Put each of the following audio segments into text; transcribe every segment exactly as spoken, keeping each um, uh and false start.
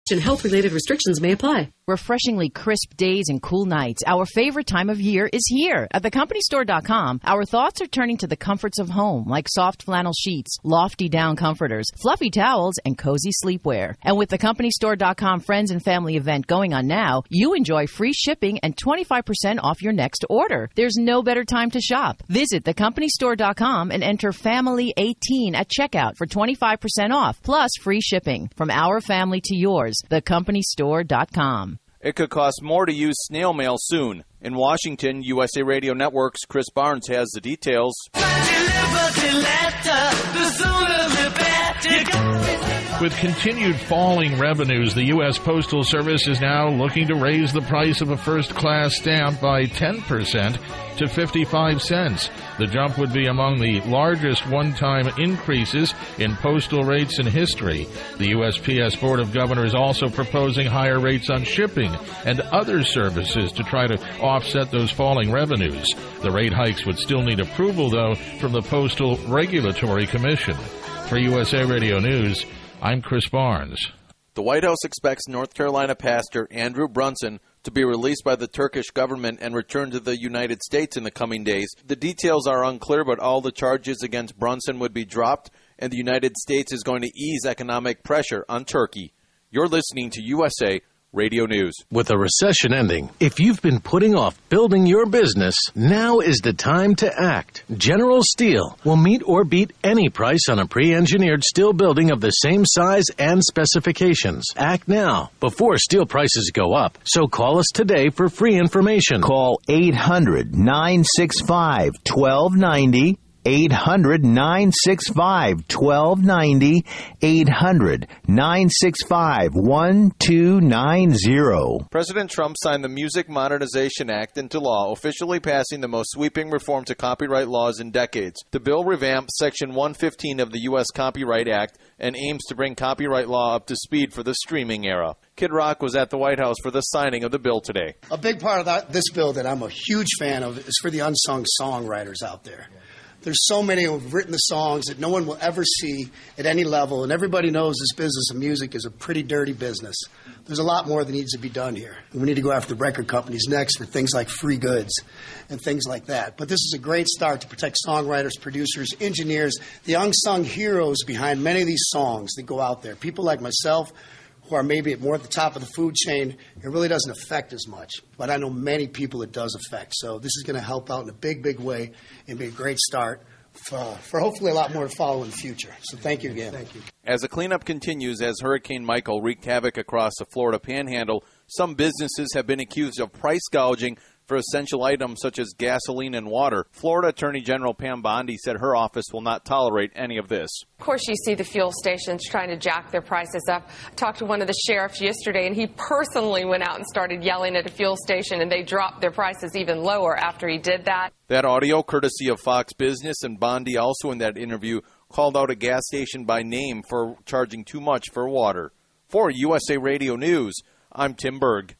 and health-related restrictions may apply. Refreshingly crisp days and cool nights. Our favorite time of year is here. At the company store dot com, our thoughts are turning to the comforts of home, like soft flannel sheets, lofty down comforters, fluffy towels, and cozy sleepwear. And with the company store dot com Friends and Family event going on now, you enjoy free shipping and twenty-five percent off your next order. There's no better time to shop. Visit the company store dot com and enter family eighteen at checkout for twenty-five percent off, plus free shipping. From our family to yours, the company store dot com. It could cost more to use snail mail soon. In Washington, U S A Radio Network's Chris Barnes has the details. With continued falling revenues, the U S Postal Service is now looking to raise the price of a first-class stamp by ten percent to fifty-five cents. The jump would be among the largest one-time increases in postal rates in history. The U S P S Board of Governors also proposing higher rates on shipping and other services to try to offset those falling revenues. The rate hikes would still need approval, though, from the Postal Regulatory Commission. For U S A Radio News, I'm Chris Barnes. The White House expects North Carolina pastor Andrew Brunson to be released by the Turkish government and return to the United States in the coming days. The details are unclear, but all the charges against Brunson would be dropped, and the United States is going to ease economic pressure on Turkey. You're listening to U S A Radio News. With a recession ending, if you've been putting off building your business, now is the time to act. General Steel will meet or beat any price on a pre-engineered steel building of the same size and specifications. Act now, before steel prices go up. So call us today for free information. Call eight hundred, nine six five, one two nine zero. eight hundred, nine six five, one two nine zero. eight hundred, nine six five, one two nine zero. President Trump signed the Music Modernization Act into law, officially passing the most sweeping reform to copyright laws in decades. The bill revamps Section one fifteen of the U S Copyright Act and aims to bring copyright law up to speed for the streaming era. Kid Rock was at the White House for the signing of the bill today. A big part of that, this bill that I'm a huge fan of is for the unsung songwriters out there. There's so many who have written the songs that no one will ever see at any level, and everybody knows this business of music is a pretty dirty business. There's a lot more that needs to be done here. We need to go after the record companies next for things like free goods and things like that. But this is a great start to protect songwriters, producers, engineers, the unsung heroes behind many of these songs that go out there. People like myself who are maybe more at the top of the food chain, it really doesn't affect as much. But I know many people it does affect. So this is going to help out in a big, big way and be a great start for, for hopefully a lot more to follow in the future. So thank you again. Thank you. As the cleanup continues, as Hurricane Michael wreaked havoc across the Florida Panhandle, some businesses have been accused of price gouging for essential items such as gasoline and water. Florida Attorney General Pam Bondi said her office will not tolerate any of this. Of course, you see the fuel stations trying to jack their prices up. I talked to one of the sheriffs yesterday, and he personally went out and started yelling at a fuel station, and they dropped their prices even lower after he did that. That audio, courtesy of Fox Business, and Bondi also in that interview called out a gas station by name for charging too much for water. For U S A Radio News, I'm Tim Berg.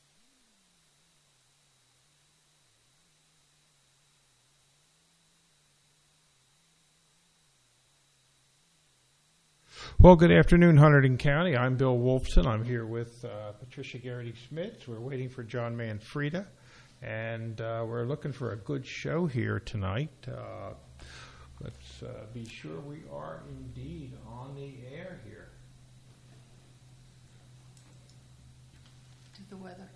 Well, good afternoon, Hunterdon County. I'm Bill Wolfson. I'm here with uh, Patricia Garrity-Smith. We're waiting for John Manfreda, and uh, we're looking for a good show here tonight. Uh, let's uh, be sure we are indeed on the air here. The weather.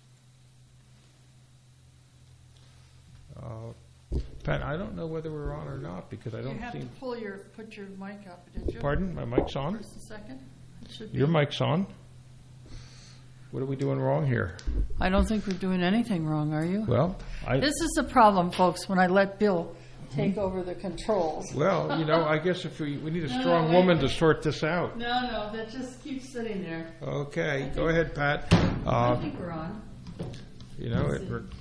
Uh, Pat, I don't know whether we're on or not because I don't You have seem... to pull your, put your mic up, did you? Pardon? My mic's on? First and second? It should Your be. mic's on? What are we doing wrong here? I don't think we're doing anything wrong, are you? Well, I... This is the problem, folks, when I let Bill take over the controls. Well, you know, I guess if we, we need a No, strong wait. woman to sort this out. No, no, that just keeps sitting there. Okay, think- go ahead, Pat. Uh, I think we're on. You know, it, we're,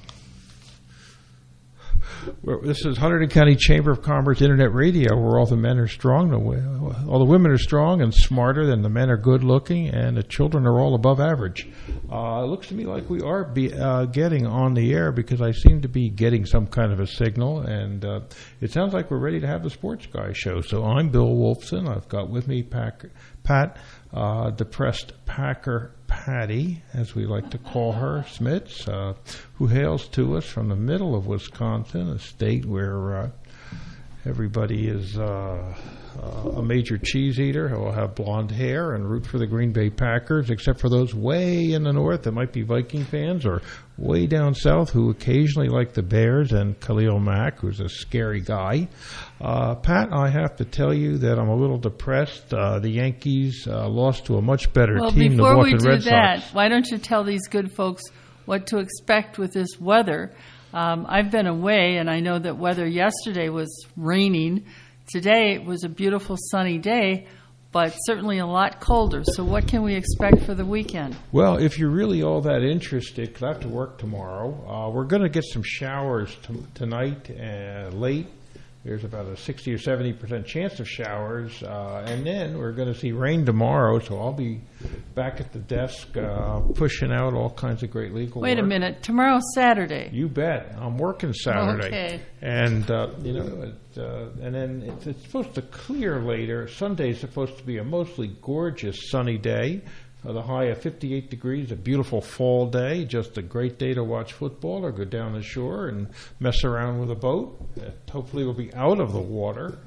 we're, this is Hunterdon County Chamber of Commerce Internet Radio, where all the men are strong, all the women are strong and smarter, than the men are good looking, and the children are all above average. Uh, it looks to me like we are be, uh, getting on the air because I seem to be getting some kind of a signal, and uh, it sounds like we're ready to have the Sports Guy show. So I'm Bill Wolfson. I've got with me Pat, Pat, uh, depressed Packer Patty, as we like to call her, Smits, uh, who hails to us from the middle of Wisconsin, a state where uh, everybody is uh, uh, a major cheese eater who will have blonde hair and root for the Green Bay Packers, except for those way in the north that might be Viking fans, or way down south who occasionally like the Bears and Khalil Mack, who's a scary guy. Uh, Pat, I have to tell you that I'm a little depressed. Uh, the Yankees uh, lost to a much better well, team, the before Boston we do Red that, Sox. why don't you tell these good folks what to expect with this weather? Um, I've been away, and I know that weather yesterday was raining. Today it was a beautiful sunny day, but certainly a lot colder. So what can we expect for the weekend? Well, if you're really all that interested, because I have to work tomorrow, uh, we're going to get some showers t- tonight uh, late. There's about a sixty or seventy percent chance of showers, uh, and then we're going to see rain tomorrow, so I'll be back at the desk uh, pushing out all kinds of great legal Wait work. a minute. Tomorrow's Saturday. You bet. I'm working Saturday. Okay. And, uh, you know, it, uh, and then it's, it's supposed to clear later. Sunday's supposed to be a mostly gorgeous sunny day. Uh, the high of fifty-eight degrees, a beautiful fall day, just a great day to watch football or go down the shore and mess around with a boat. Uh, hopefully we'll be out of the water.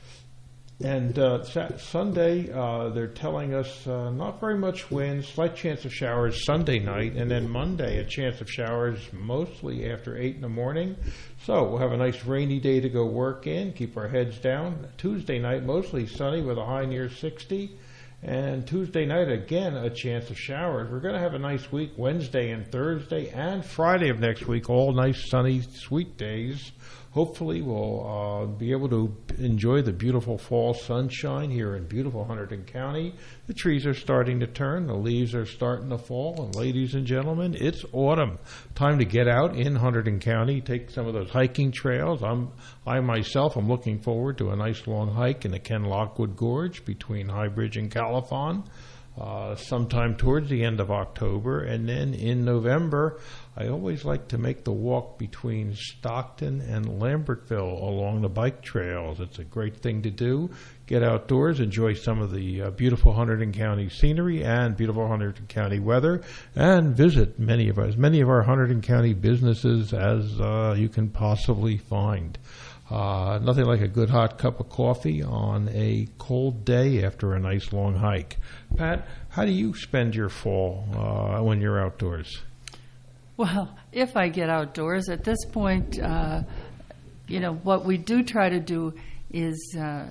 And uh, sa- Sunday, uh, they're telling us uh, not very much wind, slight chance of showers Sunday night, and then Monday a chance of showers mostly after eight in the morning. So we'll have a nice rainy day to go work in, keep our heads down. Tuesday night, mostly sunny with a high near sixty. And Tuesday night, again, a chance of showers. We're going to have a nice week Wednesday and Thursday and Friday of next week, all nice, sunny, sweet days. Hopefully we'll uh, be able to enjoy the beautiful fall sunshine here in beautiful Hunterdon County. The trees are starting to turn. The leaves are starting to fall. And ladies and gentlemen, it's autumn. Time to get out in Hunterdon County, take some of those hiking trails. I'm, I myself am looking forward to a nice long hike in the Ken Lockwood Gorge between High Bridge and Califon. Uh, sometime towards the end of October, and then in November, I always like to make the walk between Stockton and Lambertville along the bike trails. It's a great thing to do. Get outdoors, enjoy some of the uh, beautiful Hunterdon County scenery and beautiful Hunterdon County weather, and visit many of us, many of our Hunterdon County businesses as uh, you can possibly find. Uh, nothing like a good hot cup of coffee on a cold day after a nice long hike. Pat, how do you spend your fall uh, when you're outdoors? Well, if I get outdoors, at this point, uh, you know, what we do try to do is uh,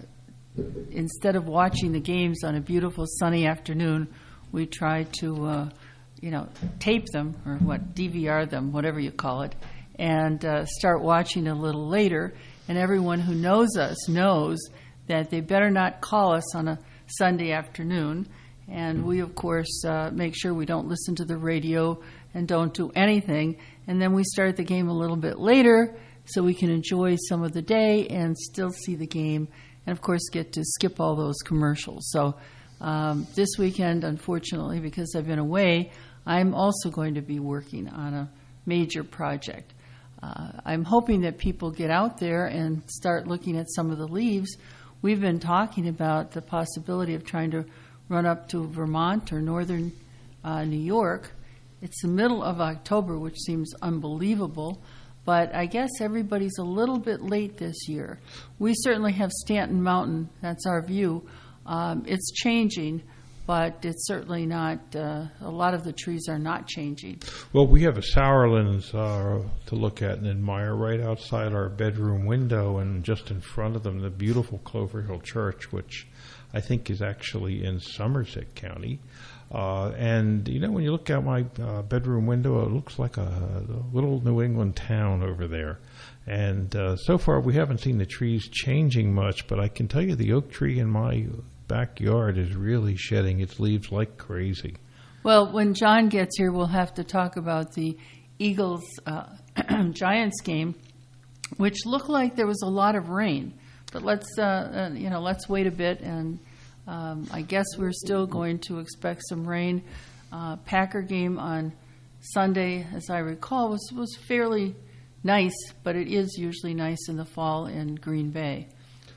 instead of watching the games on a beautiful sunny afternoon, we try to, uh, you know, tape them or what, D V R them, whatever you call it, and uh, start watching a little later. And everyone who knows us knows that they better not call us on a Sunday afternoon. And we, of course, uh, make sure we don't listen to the radio and don't do anything. And then we start the game a little bit later so we can enjoy some of the day and still see the game. And, of course, get to skip all those commercials. So um, this weekend, unfortunately, because I've been away, I'm also going to be working on a major project. Uh, I'm hoping that people get out there and start looking at some of the leaves. We've been talking about the possibility of trying to run up to Vermont or northern uh, New York. It's the middle of October, which seems unbelievable, but I guess everybody's a little bit late this year. We certainly have Stanton Mountain. That's our view. Um, it's changing, but it's certainly not, uh, a lot of the trees are not changing. Well, we have a Sourlands uh, to look at and admire right outside our bedroom window, and just in front of them, the beautiful Clover Hill Church, which I think is actually in Somerset County. Uh, and, you know, when you look out my uh, bedroom window, it looks like a, a little New England town over there. And uh, so far, we haven't seen the trees changing much, but I can tell you the oak tree in my backyard is really shedding its leaves like crazy. Well, when John gets here, we'll have to talk about the Eagles uh, Giants game, which looked like there was a lot of rain. But let's uh, uh, you know let's wait a bit, and um, I guess we're still going to expect some rain. Uh, Packer game on Sunday, as I recall, was was fairly nice, but it is usually nice in the fall in Green Bay.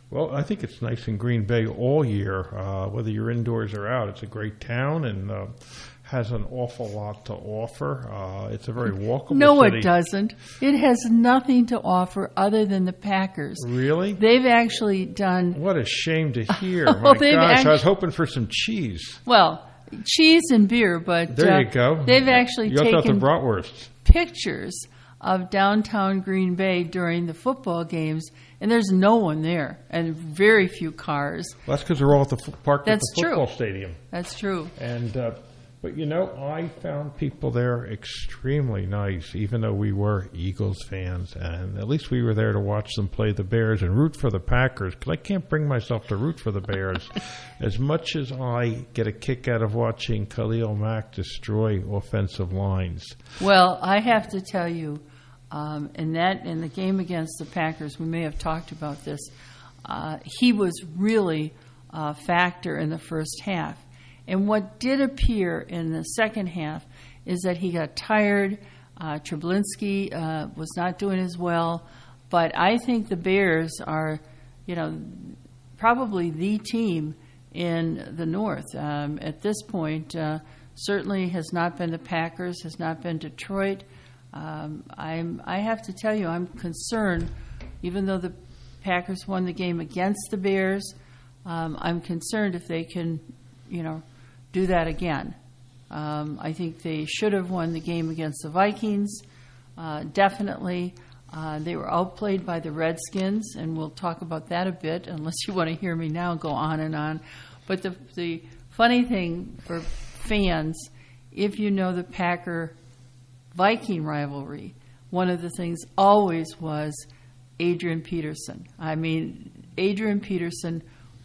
Well, I think it's nice in Green Bay all year, uh, whether you're indoors or out. It's a great town and uh, has an awful lot to offer. Uh, it's a very walkable no, city. No, it doesn't. It has nothing to offer other than the Packers. Really? They've actually done... What a shame to hear. well, My gosh, act- I was hoping for some cheese. Well, cheese and beer, but... There uh, you go. They've actually you also taken have the bratwursts. pictures of downtown Green Bay during the football games, and there's no one there, and very few cars. Well, that's because they're all at the f- park at That's the football true. stadium. That's true. And uh, but you know, I found people there extremely nice, even though we were Eagles fans, and at least we were there to watch them play the Bears and root for the Packers, because I can't bring myself to root for the Bears. As much as I get a kick out of watching Khalil Mack destroy offensive lines. Well, I have to tell you, um, in that in the game against the Packers, we may have talked about this. Uh, he was really a factor in the first half. And what did appear in the second half is that he got tired. Uh, Trubisky uh, was not doing as well. But I think the Bears are, you know, probably the team in the North. Um, at this point, uh, certainly has not been the Packers, has not been Detroit. Um, I'm, I have to tell you, I'm concerned, even though the Packers won the game against the Bears, um, I'm concerned if they can, you know, do that again. Um, I think they should have won the game against the Vikings, uh, definitely. Uh, they were outplayed by the Redskins, and we'll talk about that a bit, unless you want to hear me now go on and on. But the, the funny thing for fans, if you know the Packer-Viking rivalry, one of the things always was Adrian Peterson. I mean, Adrian Peterson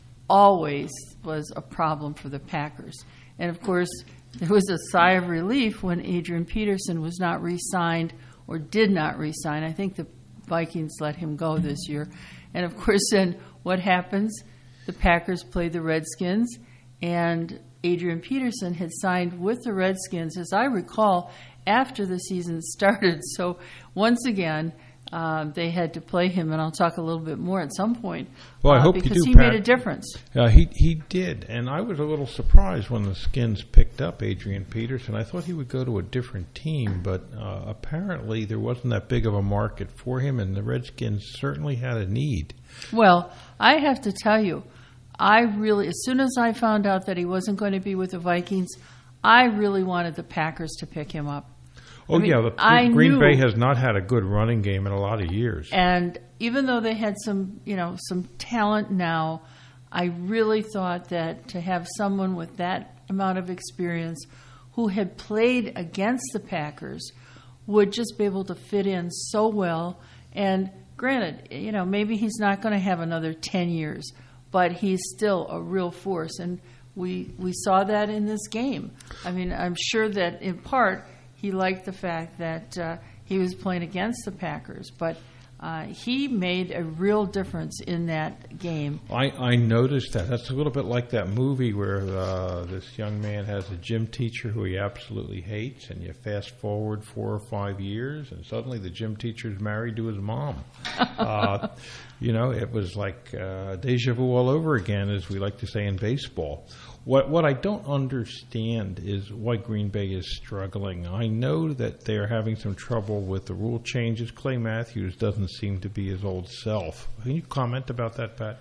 always was a problem for the Packers. And, of course, there was a sigh of relief when Adrian Peterson was not re-signed or did not re-sign. I think the Vikings let him go this year. And, of course, then what happens? The Packers play the Redskins, and Adrian Peterson had signed with the Redskins, as I recall, after the season started. So, once again, Uh, they had to play him, and I'll talk a little bit more at some point. Well, I uh, hope because you do, he Pat. made a difference. Uh, he he did, and I was a little surprised when the Skins picked up Adrian Peterson. I thought he would go to a different team, but uh, apparently there wasn't that big of a market for him, and the Redskins certainly had a need. Well, I have to tell you, I really, as soon as I found out that he wasn't going to be with the Vikings, I really wanted the Packers to pick him up. Oh, I mean, yeah, the I Green knew, Bay has not had a good running game in a lot of years. And even though they had some, you know, some talent now, I really thought that to have someone with that amount of experience who had played against the Packers would just be able to fit in so well. And granted, you know, maybe he's not going to have another ten years, but he's still a real force. And we we saw that in this game. I mean, I'm sure that in part he liked the fact that uh, he was playing against the Packers, but uh, he made a real difference in that game. I, I noticed that. That's a little bit like that movie where uh, this young man has a gym teacher who he absolutely hates, and you fast forward four or five years, and suddenly the gym teacher's married to his mom. uh, you know, it was like uh, deja vu all over again, as we like to say in baseball. What what I don't understand is why Green Bay is struggling. I know that they are having some trouble with the rule changes. Clay Matthews doesn't seem to be his old self. Can you comment about that, Pat?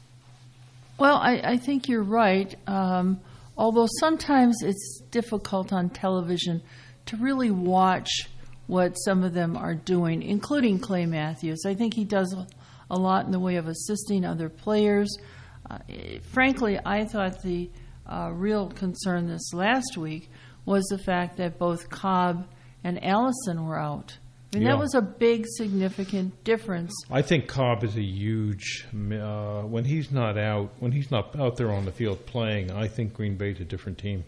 Well, I, I think you're right. Um, although sometimes it's difficult on television to really watch what some of them are doing, including Clay Matthews. I think he does a lot in the way of assisting other players. Uh, frankly, I thought the Uh, real concern this last week was the fact that both Cobb and Allison were out. I mean, yeah. that was a big, significant difference. I think Cobb is a huge. Uh, when he's not out, when he's not out there on the field playing, I think Green Bay's a different team.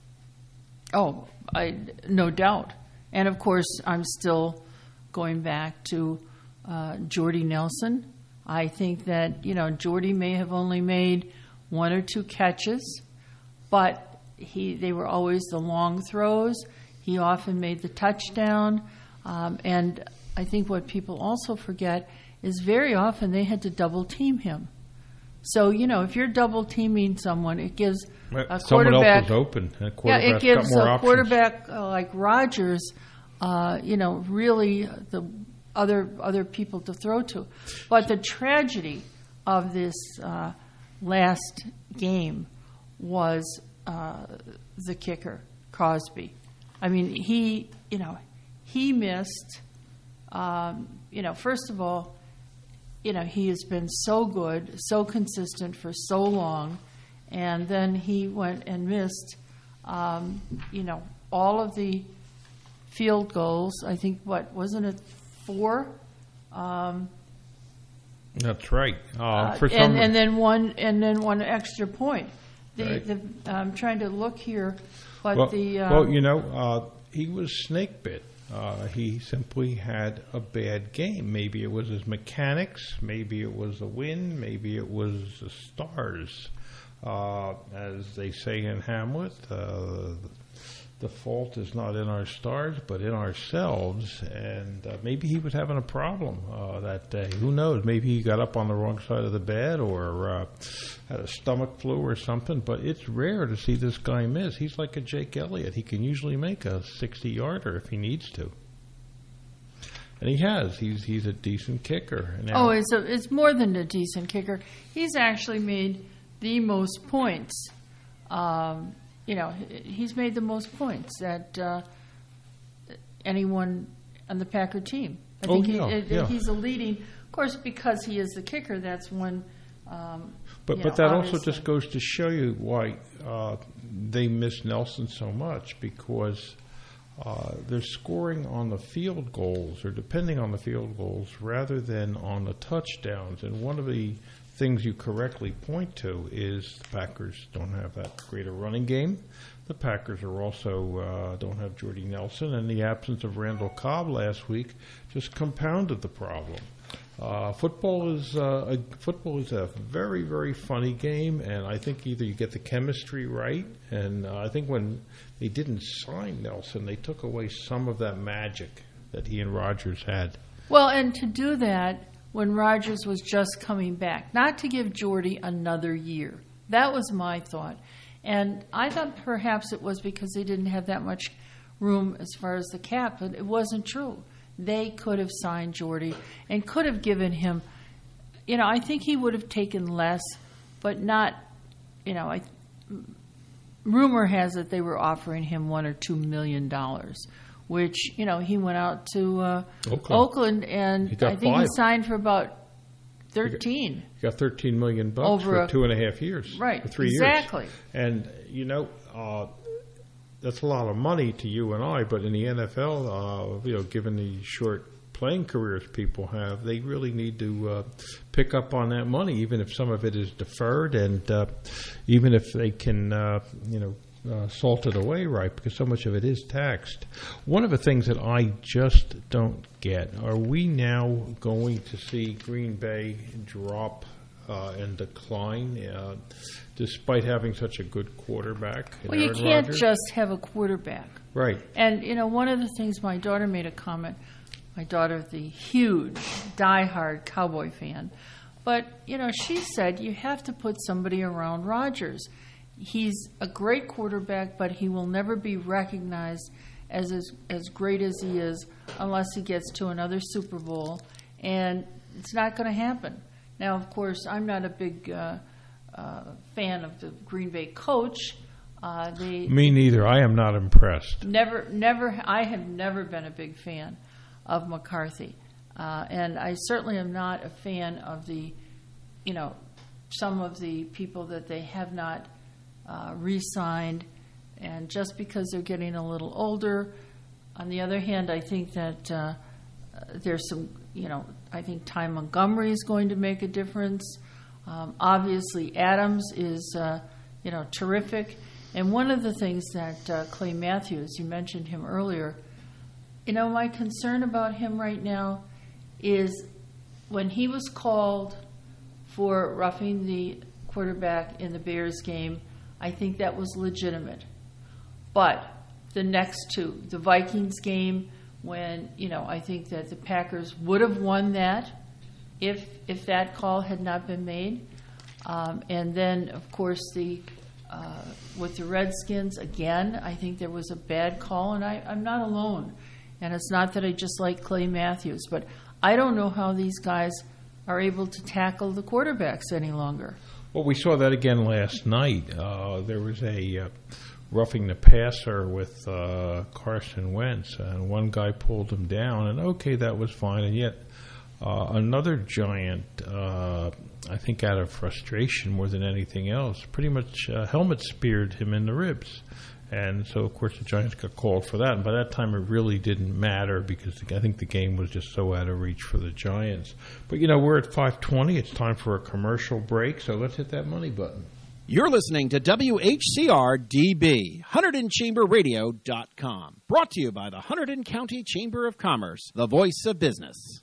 Oh, I, no doubt. And of course, I'm still going back to uh, Jordy Nelson. I think that you know Jordy may have only made one or two catches. But he, they were always the long throws. He often made the touchdown. Um, and I think what people also forget is very often they had to double team him. So, you know, if you're double teaming someone, it gives a Someone quarterback... else is open. A Yeah, it gives got more a options. quarterback uh, like Rodgers, uh, you know, really the other other people to throw to. But the tragedy of this uh, last game was uh, the kicker, Crosby. I mean, he, you know, he missed, um, you know, first of all, you know, he has been so good, so consistent for so long, and then he went and missed, um, you know, all of the field goals. I think, what, wasn't it four? Um, That's right. Uh, uh, for some, and, and then one, and then one extra point. The, Right. the, I'm trying to look here, but well, the um, well, you know, uh, he was snake bit. Uh, he simply had a bad game. Maybe it was his mechanics. Maybe it was the wind. Maybe it was the stars. Uh, as they say in Hamlet, uh, the fault is not in our stars, but in ourselves. And uh, maybe he was having a problem uh, that day. Who knows? Maybe he got up on the wrong side of the bed or uh, had a stomach flu or something. But it's rare to see this guy miss. He's like a Jake Elliott. He can usually make a sixty-yarder if he needs to. And he has. He's he's a decent kicker. Now, oh, it's a, it's more than a decent kicker. He's actually made the most points. Um, you know, he's made the most points that uh, anyone on the Packer team. I Oh, think yeah, he, it, yeah. he's a leading. Of course, because he is the kicker, that's one. Um, But you but know, that also obviously. just goes to show you why uh, they miss Nelson so much, because uh, they're scoring on the field goals or depending on the field goals rather than on the touchdowns. And one of the things you correctly point to is the Packers don't have that great a running game. The Packers are also uh, don't have Jordy Nelson, and the absence of Randall Cobb last week just compounded the problem. Uh, football is uh, a, football is a very, very funny game, and I think either you get the chemistry right, and uh, I think when they didn't sign Nelson, they took away some of that magic that he and Rodgers had. Well, and to do that when Rodgers was just coming back, not to give Jordy another year. That was my thought. And I thought perhaps it was because they didn't have that much room as far as the cap, but it wasn't true. They could have signed Jordy and could have given him, you know, I think he would have taken less, but not, you know, I, rumor has it they were offering him one or two million dollars, which, you know, he went out to uh, Oakland. Oakland, and He got I think five. he signed for about thirteen. He got thirteen million bucks Over for a- two and a half years, Right, for three exactly. years. And you know, uh, that's a lot of money to you and I, but in the N F L, uh, you know, given the short playing careers people have, they really need to uh, pick up on that money, even if some of it is deferred, and uh, even if they can, uh, you know. Uh, salt it away, right? Because so much of it is taxed. One of the things that I just don't get, are we now going to see Green Bay drop uh, and decline uh, despite having such a good quarterback? in Well, you Aaron can't Rodgers? just have a quarterback. Right. And, you know, one of the things my daughter made a comment, my daughter, the huge, diehard Cowboy fan, but, you know, she said you have to put somebody around Rodgers. He's a great quarterback, but he will never be recognized as, as as great as he is unless he gets to another Super Bowl, and it's not going to happen. Now, of course, I'm not a big uh, uh, fan of the Green Bay coach. Uh, they Me neither. I am not impressed. never, never. I have never been a big fan of McCarthy, uh, and I certainly am not a fan of the, you know, some of the people that they have not. Uh, re-signed, and just because they're getting a little older. On the other hand, I think that uh, there's some, you know, I think Ty Montgomery is going to make a difference. Um, obviously, Adams is, uh, you know, terrific. And one of the things that uh, Clay Matthews, you mentioned him earlier, you know, my concern about him right now is when he was called for roughing the quarterback in the Bears game, I think that was legitimate. But the next two, the Vikings game, when, you know, I think that the Packers would have won that if if that call had not been made. Um, and then, of course, the uh, with the Redskins, again, I think there was a bad call, and I, I'm not alone. And it's not that I just like Clay Matthews, but I don't know how these guys are able to tackle the quarterbacks any longer. Well, we saw that again last night. Uh, there was a uh, roughing the passer with uh, Carson Wentz, and one guy pulled him down, and okay, that was fine. And yet uh, another Giant, uh, I think out of frustration more than anything else, pretty much uh, helmet speared him in the ribs. And so, of course, the Giants got called for that. And by that time, it really didn't matter because I think the game was just so out of reach for the Giants. But, you know, we're at five twenty. It's time for a commercial break, so let's hit that money button. You're listening to W H C R D B, Hunterdon Chamber Radio dot com. Brought to you by the Hunterdon County Chamber of Commerce, the voice of business.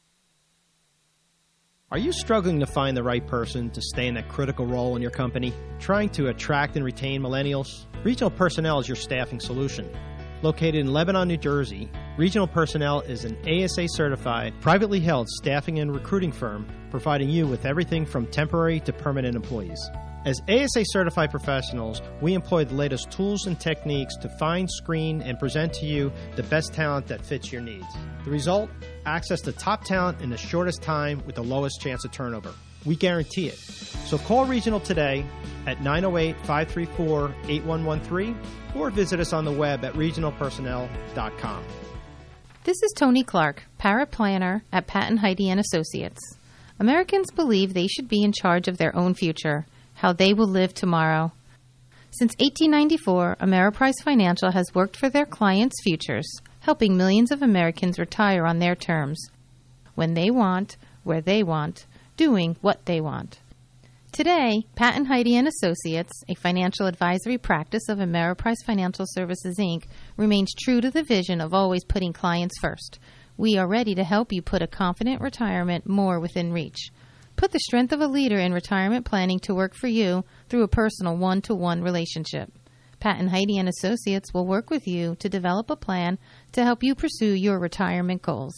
Are you struggling to find the right person to stay in that critical role in your company? Trying to attract and retain millennials? Regional Personnel is your staffing solution. Located in Lebanon, New Jersey, Regional Personnel is an A S A-certified, privately held staffing and recruiting firm providing you with everything from temporary to permanent employees. As A S A-certified professionals, we employ the latest tools and techniques to find, screen, and present to you the best talent that fits your needs. The result? Access to top talent in the shortest time with the lowest chance of turnover. We guarantee it. So call Regional today at nine oh eight, five three four, eight one one three or visit us on the web at regional personnel dot com. This is Tony Clark, paraplanner at Patton Heidi and Associates. Americans believe they should be in charge of their own future, how they will live tomorrow. Since eighteen ninety-four, Ameriprise Financial has worked for their clients' futures, helping millions of Americans retire on their terms, when they want, where they want, doing what they want. Today, Patton Heidi and Associates, a financial advisory practice of Ameriprise Financial Services, Incorporated, remains true to the vision of always putting clients first. We are ready to help you put a confident retirement more within reach. Put the strength of a leader in retirement planning to work for you through a personal one-to-one relationship. Patton Heidi and Associates will work with you to develop a plan to help you pursue your retirement goals.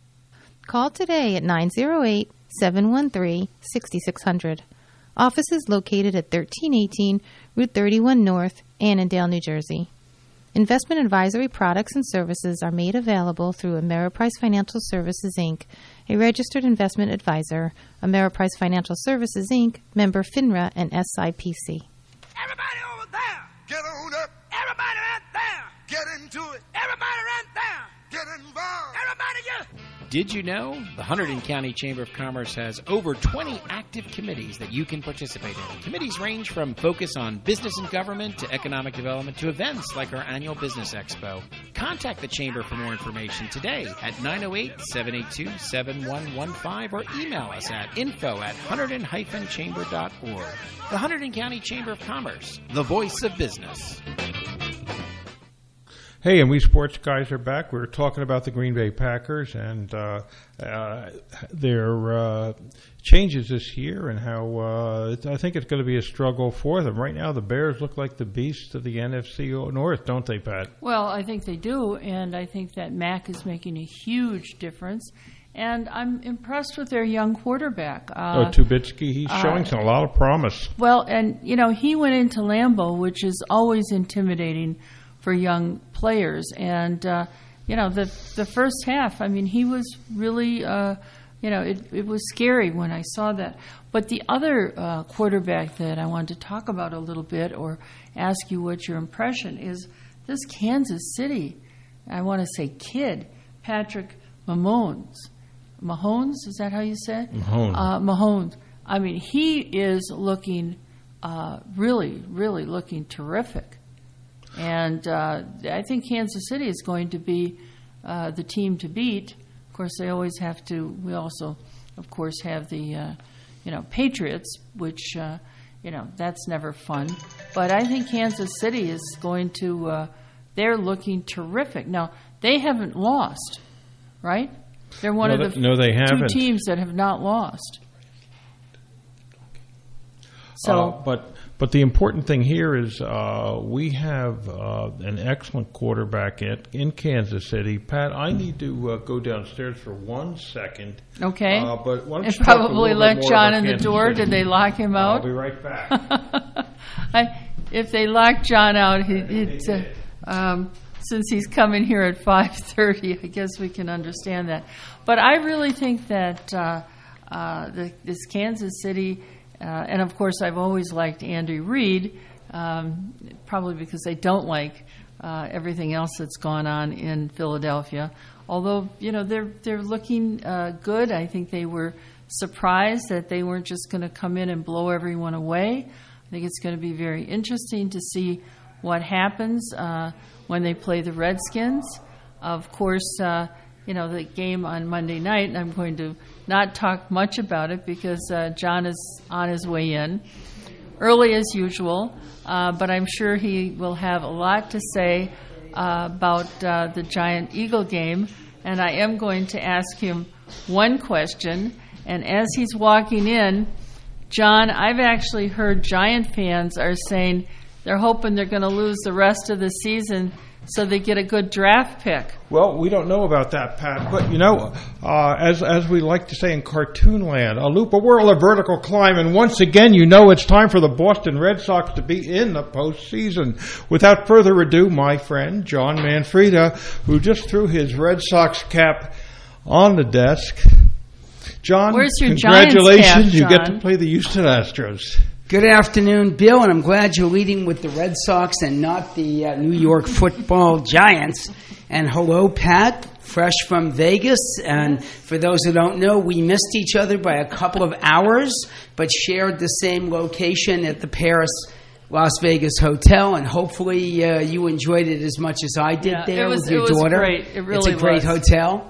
Call today at nine oh eight, seven one three, six six zero zero. Office is located at thirteen eighteen Route thirty-one North, Annandale, New Jersey. Investment advisory products and services are made available through Ameriprise Financial Services, Incorporated, a registered investment advisor. Ameriprise Financial Services, Incorporated, member FINRA and S I P C. Everybody over there, get on up. Everybody right there, get into it. Everybody right there, get involved. Everybody get. Did you know the Hunterdon County Chamber of Commerce has over twenty active committees that you can participate in? Committees range from focus on business and government to economic development to events like our annual Business Expo. Contact the Chamber for more information today at nine oh eight, seven eight two, seven one one five or email us at info at hunterdon dash chamber dot org. The Hunterdon County Chamber of Commerce, the voice of business. Hey, and we sports guys are back. We were talking about the Green Bay Packers and uh, uh, their uh, changes this year and how uh, I think it's going to be a struggle for them. Right now, the Bears look like the beasts of the N F C North, don't they, Pat? Well, I think they do, and I think that Mac is making a huge difference. And I'm impressed with their young quarterback. Uh, oh, Trubisky, he's showing uh, some, a lot of promise. Well, and, you know, he went into Lambeau, which is always intimidating for young players. And, uh, you know, the the first half, I mean, he was really, uh, you know, it, it was scary when I saw that. But the other uh, quarterback that I wanted to talk about a little bit or ask you what your impression is, this Kansas City, I want to say kid, Patrick Mahomes. Mahomes, is that how you say it? Mahomes. Uh, Mahomes. I mean, he is looking uh, really, really looking terrific. And uh, I think Kansas City is going to be uh, the team to beat. Of course, they always have to. We also, of course, have the, uh, you know, Patriots, which, uh, you know, that's never fun. But I think Kansas City is going to. Uh, they're looking terrific. Now they haven't lost, right? They're one no, of the no, they two haven't. teams that have not lost. So, uh, but But the important thing here is uh, we have uh, an excellent quarterback in, in Kansas City. Pat, I need to uh, go downstairs for one second. Okay. Uh, but why don't and you talk probably a little let bit more John about in the Kansas door. City? Did they lock him out? I'll be right back. I, if they lock John out, he, it, uh, um, since he's coming here at five thirty, I guess we can understand that. But I really think that uh, uh, the, this Kansas City, uh, and of course I've always liked Andy Reid, um, probably because I don't like uh, everything else that's gone on in Philadelphia. Although, you know, they're they're looking uh, good. I think they were surprised that they weren't just going to come in and blow everyone away. I think it's going to be very interesting to see what happens uh, when they play the Redskins. Of course, uh, you know, the game on Monday night, and I'm going to not talk much about it because uh, John is on his way in, early as usual, uh, but I'm sure he will have a lot to say uh, about uh, the Giant Eagle game, and I am going to ask him one question, and as he's walking in, John, I've actually heard Giant fans are saying they're hoping they're going to lose the rest of the season so they get a good draft pick. Well, we don't know about that, Pat. But, you know, uh, as as we like to say in cartoon land, a loop, a whirl, a vertical climb, and once again, you know it's time for the Boston Red Sox to be in the postseason. Without further ado, my friend, John Manfreda, who just threw his Red Sox cap on the desk. John, where's your congratulations. Giants cap, John? You get to play the Houston Astros. Good afternoon, Bill, and I'm glad you're leading with the Red Sox and not the uh, New York Football Giants. And hello, Pat, fresh from Vegas. And for those who don't know, we missed each other by a couple of hours, but shared the same location at the Paris Las Vegas Hotel, and hopefully uh, you enjoyed it as much as I did yeah, there was, with your it was daughter. Great. It really it's a great was. hotel.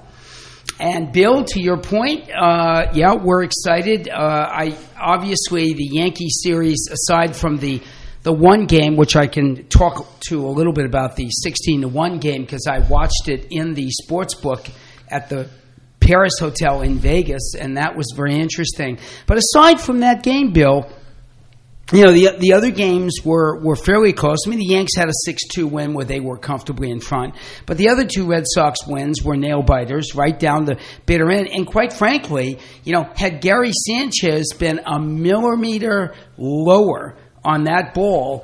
And Bill, to your point, uh, yeah, we're excited. Uh, I obviously the Yankee series, aside from the the one game, which I can talk to a little bit about the sixteen to one game because I watched it in the sports book at the Paris Hotel in Vegas, and that was very interesting. But aside from that game, Bill, you know, the the other games were, were fairly close. I mean, the Yanks had a six two win where they were comfortably in front. But the other two Red Sox wins were nail-biters right down the bitter end. And quite frankly, you know, had Gary Sanchez been a millimeter lower on that ball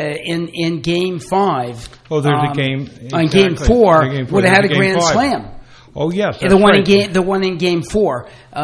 in in Game five... Oh, there's um, a game... Exactly. On exactly. Game four, game four would have had a game grand five. slam. Oh yes, the one right. in game, the one in Game Four, uh,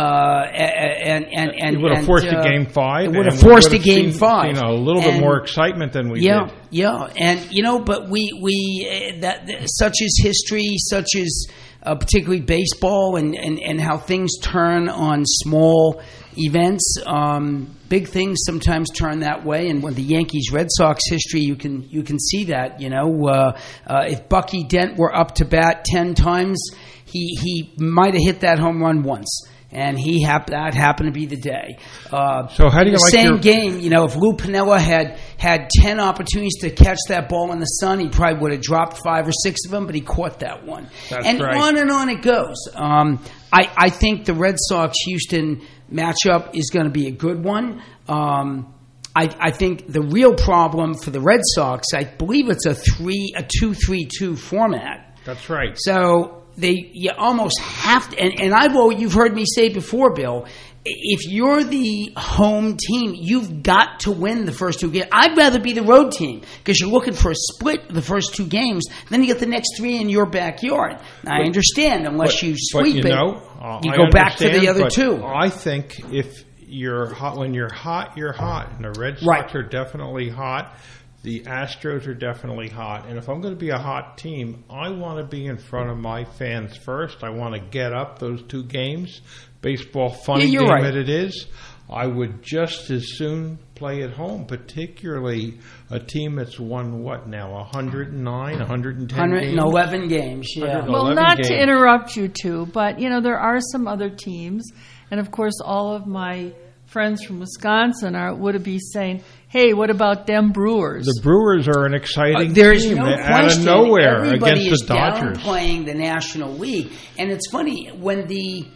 and and and it would have and, forced uh, a Game Five. It would have forced a Game seen, Five. Seen a little and, bit more excitement than we yeah, did. Yeah, and you know, but we we uh, that, that such is history, such is uh, particularly baseball, and, and and how things turn on small events. Um, big things sometimes turn that way, and when the Yankees Red Sox history, you can you can see that. You know, uh, uh, if Bucky Dent were up to bat ten times. He he might have hit that home run once, and he hap- that happened to be the day. Uh, so how do you the like same your... game? You know, if Lou Piniella had had ten opportunities to catch that ball in the sun, he probably would have dropped five or six of them, but he caught that one. That's and right. on and on it goes. Um, I I think the Red Sox Houston matchup is going to be a good one. Um, I, I think the real problem for the Red Sox, I believe it's a three a two three two format. That's right. So. They you almost have to, and, and I've always, you've heard me say before, Bill, if you're the home team, you've got to win the first two games. I'd rather be the road team because you're looking for a split the first two games, then you get the next three in your backyard. Now, but, I understand unless but, you sweep but you it, know, uh, you I go back to the other but two. I think if you're hot, when you're hot, you're hot, and the Red Sox right. are definitely hot. The Astros are definitely hot. And if I'm going to be a hot team, I want to be in front of my fans first. I want to get up those two games. Baseball, funny yeah, game right. that it is. I would just as soon play at home, particularly a team that's won, what now, one hundred nine, one hundred ten one hundred eleven games? games, yeah. Well, not games. to interrupt you two, but, you know, there are some other teams. And, of course, all of my friends from Wisconsin are would be saying, hey, what about them Brewers? The Brewers are an exciting uh, there's team no out question. of nowhere Everybody against the Dodgers. Everybody is downplaying the National League. And it's funny, when the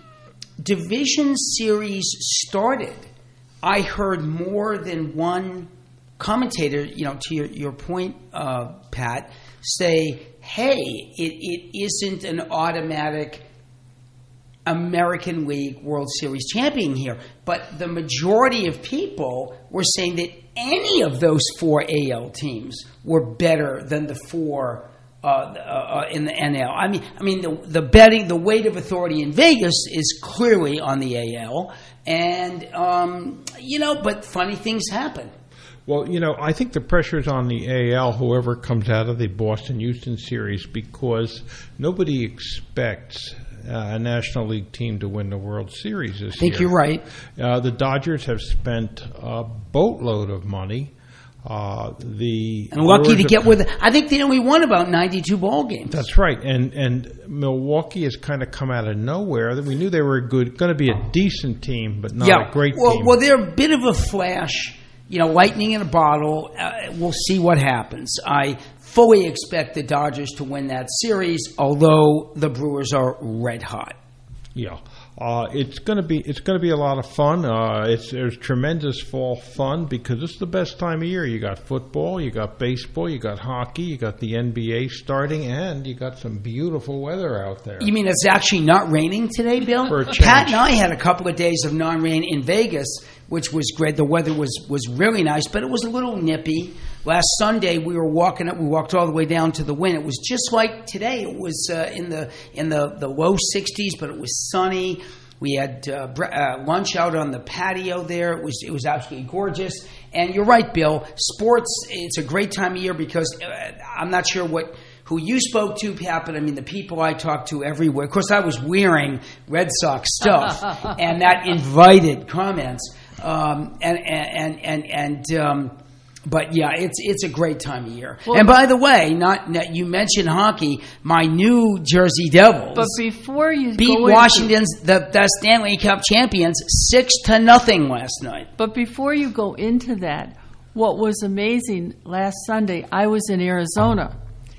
division series started, I heard more than one commentator, you know, to your, your point, uh, Pat, say, hey, it, it isn't an automatic American League World Series champion here. But the majority of people were saying that any of those four A L teams were better than the four uh, uh, in the N L. I mean, I mean, the, the betting, the weight of authority in Vegas is clearly on the A L, and um, you know, but funny things happen. Well, you know, I think the pressure is on the A L, whoever comes out of the Boston-Houston series, because nobody expects uh, a National League team to win the World Series this year. I think you're right. Uh, the Dodgers have spent a boatload of money. Uh, the and lucky to get with it. I think they only won about ninety-two ball games. That's right. And and Milwaukee has kind of come out of nowhere. We knew they were good, going to be a decent team, but not yeah. a great well, team. Well, they're a bit of a flash. You know, lightning in a bottle. Uh, we'll see what happens. I fully expect the Dodgers to win that series, although the Brewers are red hot. Yeah, uh, it's gonna be it's gonna be a lot of fun. Uh, it's there's tremendous fall fun because it's the best time of year. You got football, you got baseball, you got hockey, you got the N B A starting, and you got some beautiful weather out there. You mean it's actually not raining today, Bill? For a change. Pat and I had a couple of days of non-rain in Vegas, which was great. The weather was, was really nice, but it was a little nippy. Last Sunday, we were walking up. We walked all the way down to the wind. It was just like today. It was uh, in the in the, the low sixties, but it was sunny. We had uh, bre- uh, lunch out on the patio there. It was it was absolutely gorgeous. And you're right, Bill. Sports, it's a great time of year because uh, I'm not sure what who you spoke to, Pat, but I mean the people I talked to everywhere. Of course, I was wearing Red Sox stuff, and that invited comments. Um, and and and and um, but yeah, it's it's a great time of year. Well, and by the way, not, not you mentioned hockey. My New Jersey Devils, but before you beat go Washington's into, the, the Stanley Cup champions six to nothing last night. But before you go into that, what was amazing last Sunday? I was in Arizona,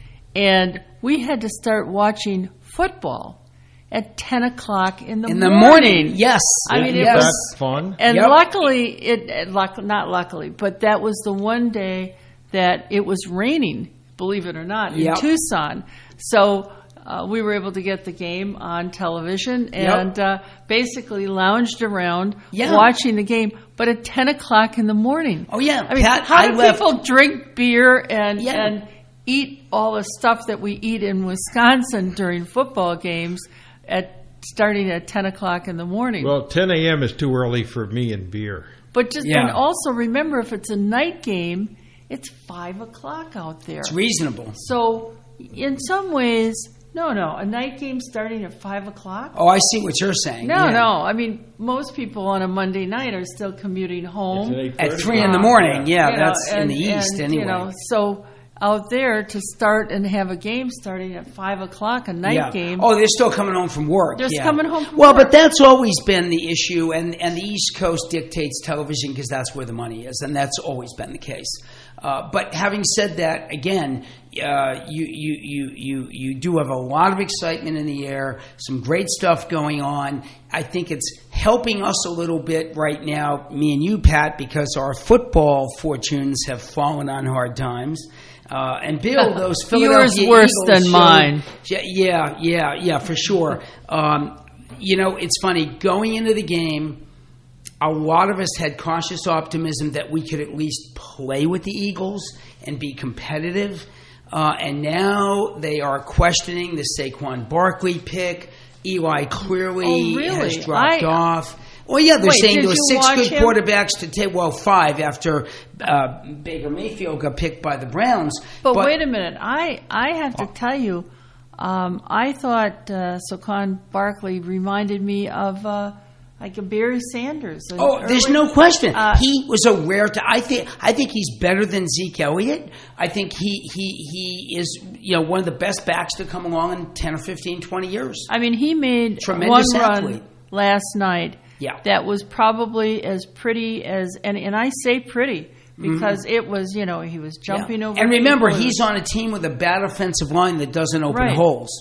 and we had to start watching football at ten o'clock in the in the morning. morning. Yes, I mean it yes. was fun. And yep. luckily, it luck, not luckily, but that was the one day that it was raining. Believe it or not, in yep. Tucson. So uh, we were able to get the game on television and yep. uh, basically lounged around yeah. watching the game. But at ten o'clock in the morning. Oh yeah, I mean, Pat, how I do left. people drink beer and yeah. and eat all the stuff that we eat in Wisconsin during football games at starting at ten o'clock in the morning? Well, ten a.m. is too early for me and beer. But just yeah. and also remember, if it's a night game, it's five o'clock out there. It's reasonable. So in some ways, no, no, a night game starting at five o'clock. Oh, I see what you're saying. No, yeah. no. I mean, most people on a Monday night are still commuting home at three in the morning. Yeah, you that's know, and, in the east and, anyway. You know, so out there to start and have a game starting at five o'clock, a night yeah. game. Oh, they're still coming home from work. They're yeah. coming home from well, work. but that's always been the issue, and, and the East Coast dictates television because that's where the money is, and that's always been the case. Uh, but having said that, again, uh, you, you you you you do have a lot of excitement in the air, some great stuff going on. I think it's helping us a little bit right now, me and you, Pat, because our football fortunes have fallen on hard times. Uh, and Bill, those Philadelphia Yours worse Eagles than mine. Showed, yeah, yeah, yeah, for sure. Um, you know, it's funny going into the game. A lot of us had cautious optimism that we could at least play with the Eagles and be competitive. Uh, and now they are questioning the Saquon Barkley pick. Eli clearly oh, really? has dropped I, off. Well, yeah, they're Wait, saying there were six good him? quarterbacks to take. Well, five after uh, Baker Mayfield got picked by the Browns. But, but wait a minute. I, I have to tell you, um, I thought uh, Saquon Barkley reminded me of... Uh, Like a Barry Sanders. Oh, early, there's no question. Uh, he was a rare. T- I think. I think he's better than Zeke Elliott. I think he he he is you know one of the best backs to come along in ten or fifteen, twenty years. I mean, he made Tremendous one athlete. run last night. Yeah. That was probably as pretty as and and I say pretty because mm-hmm. it was you know he was jumping yeah. over. And remember, people. he's on a team with a bad offensive line that doesn't open right. holes.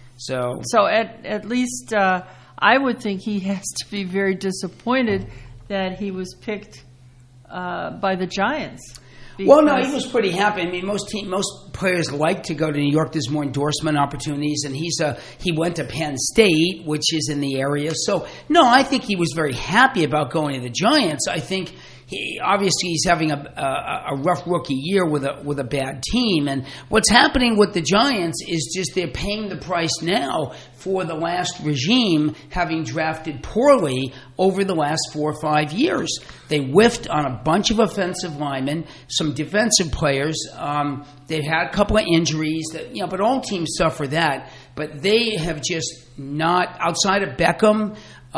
So so at at least. Uh, I would think he has to be very disappointed that he was picked uh, by the Giants. Well, no, he was pretty happy. I mean, most team, most players like to go to New York. There's more endorsement opportunities, and he's a he went to Penn State, which is in the area. So, no, I think he was very happy about going to the Giants. I think he, obviously he's having a, a, a rough rookie year with a with a bad team, and what's happening with the Giants is just they're paying the price now for the last regime having drafted poorly over the last four or five years. They whiffed on a bunch of offensive linemen, some defensive players. Um, they've had a couple of injuries, that, you know, but all teams suffer that. But they have just not, outside of Beckham,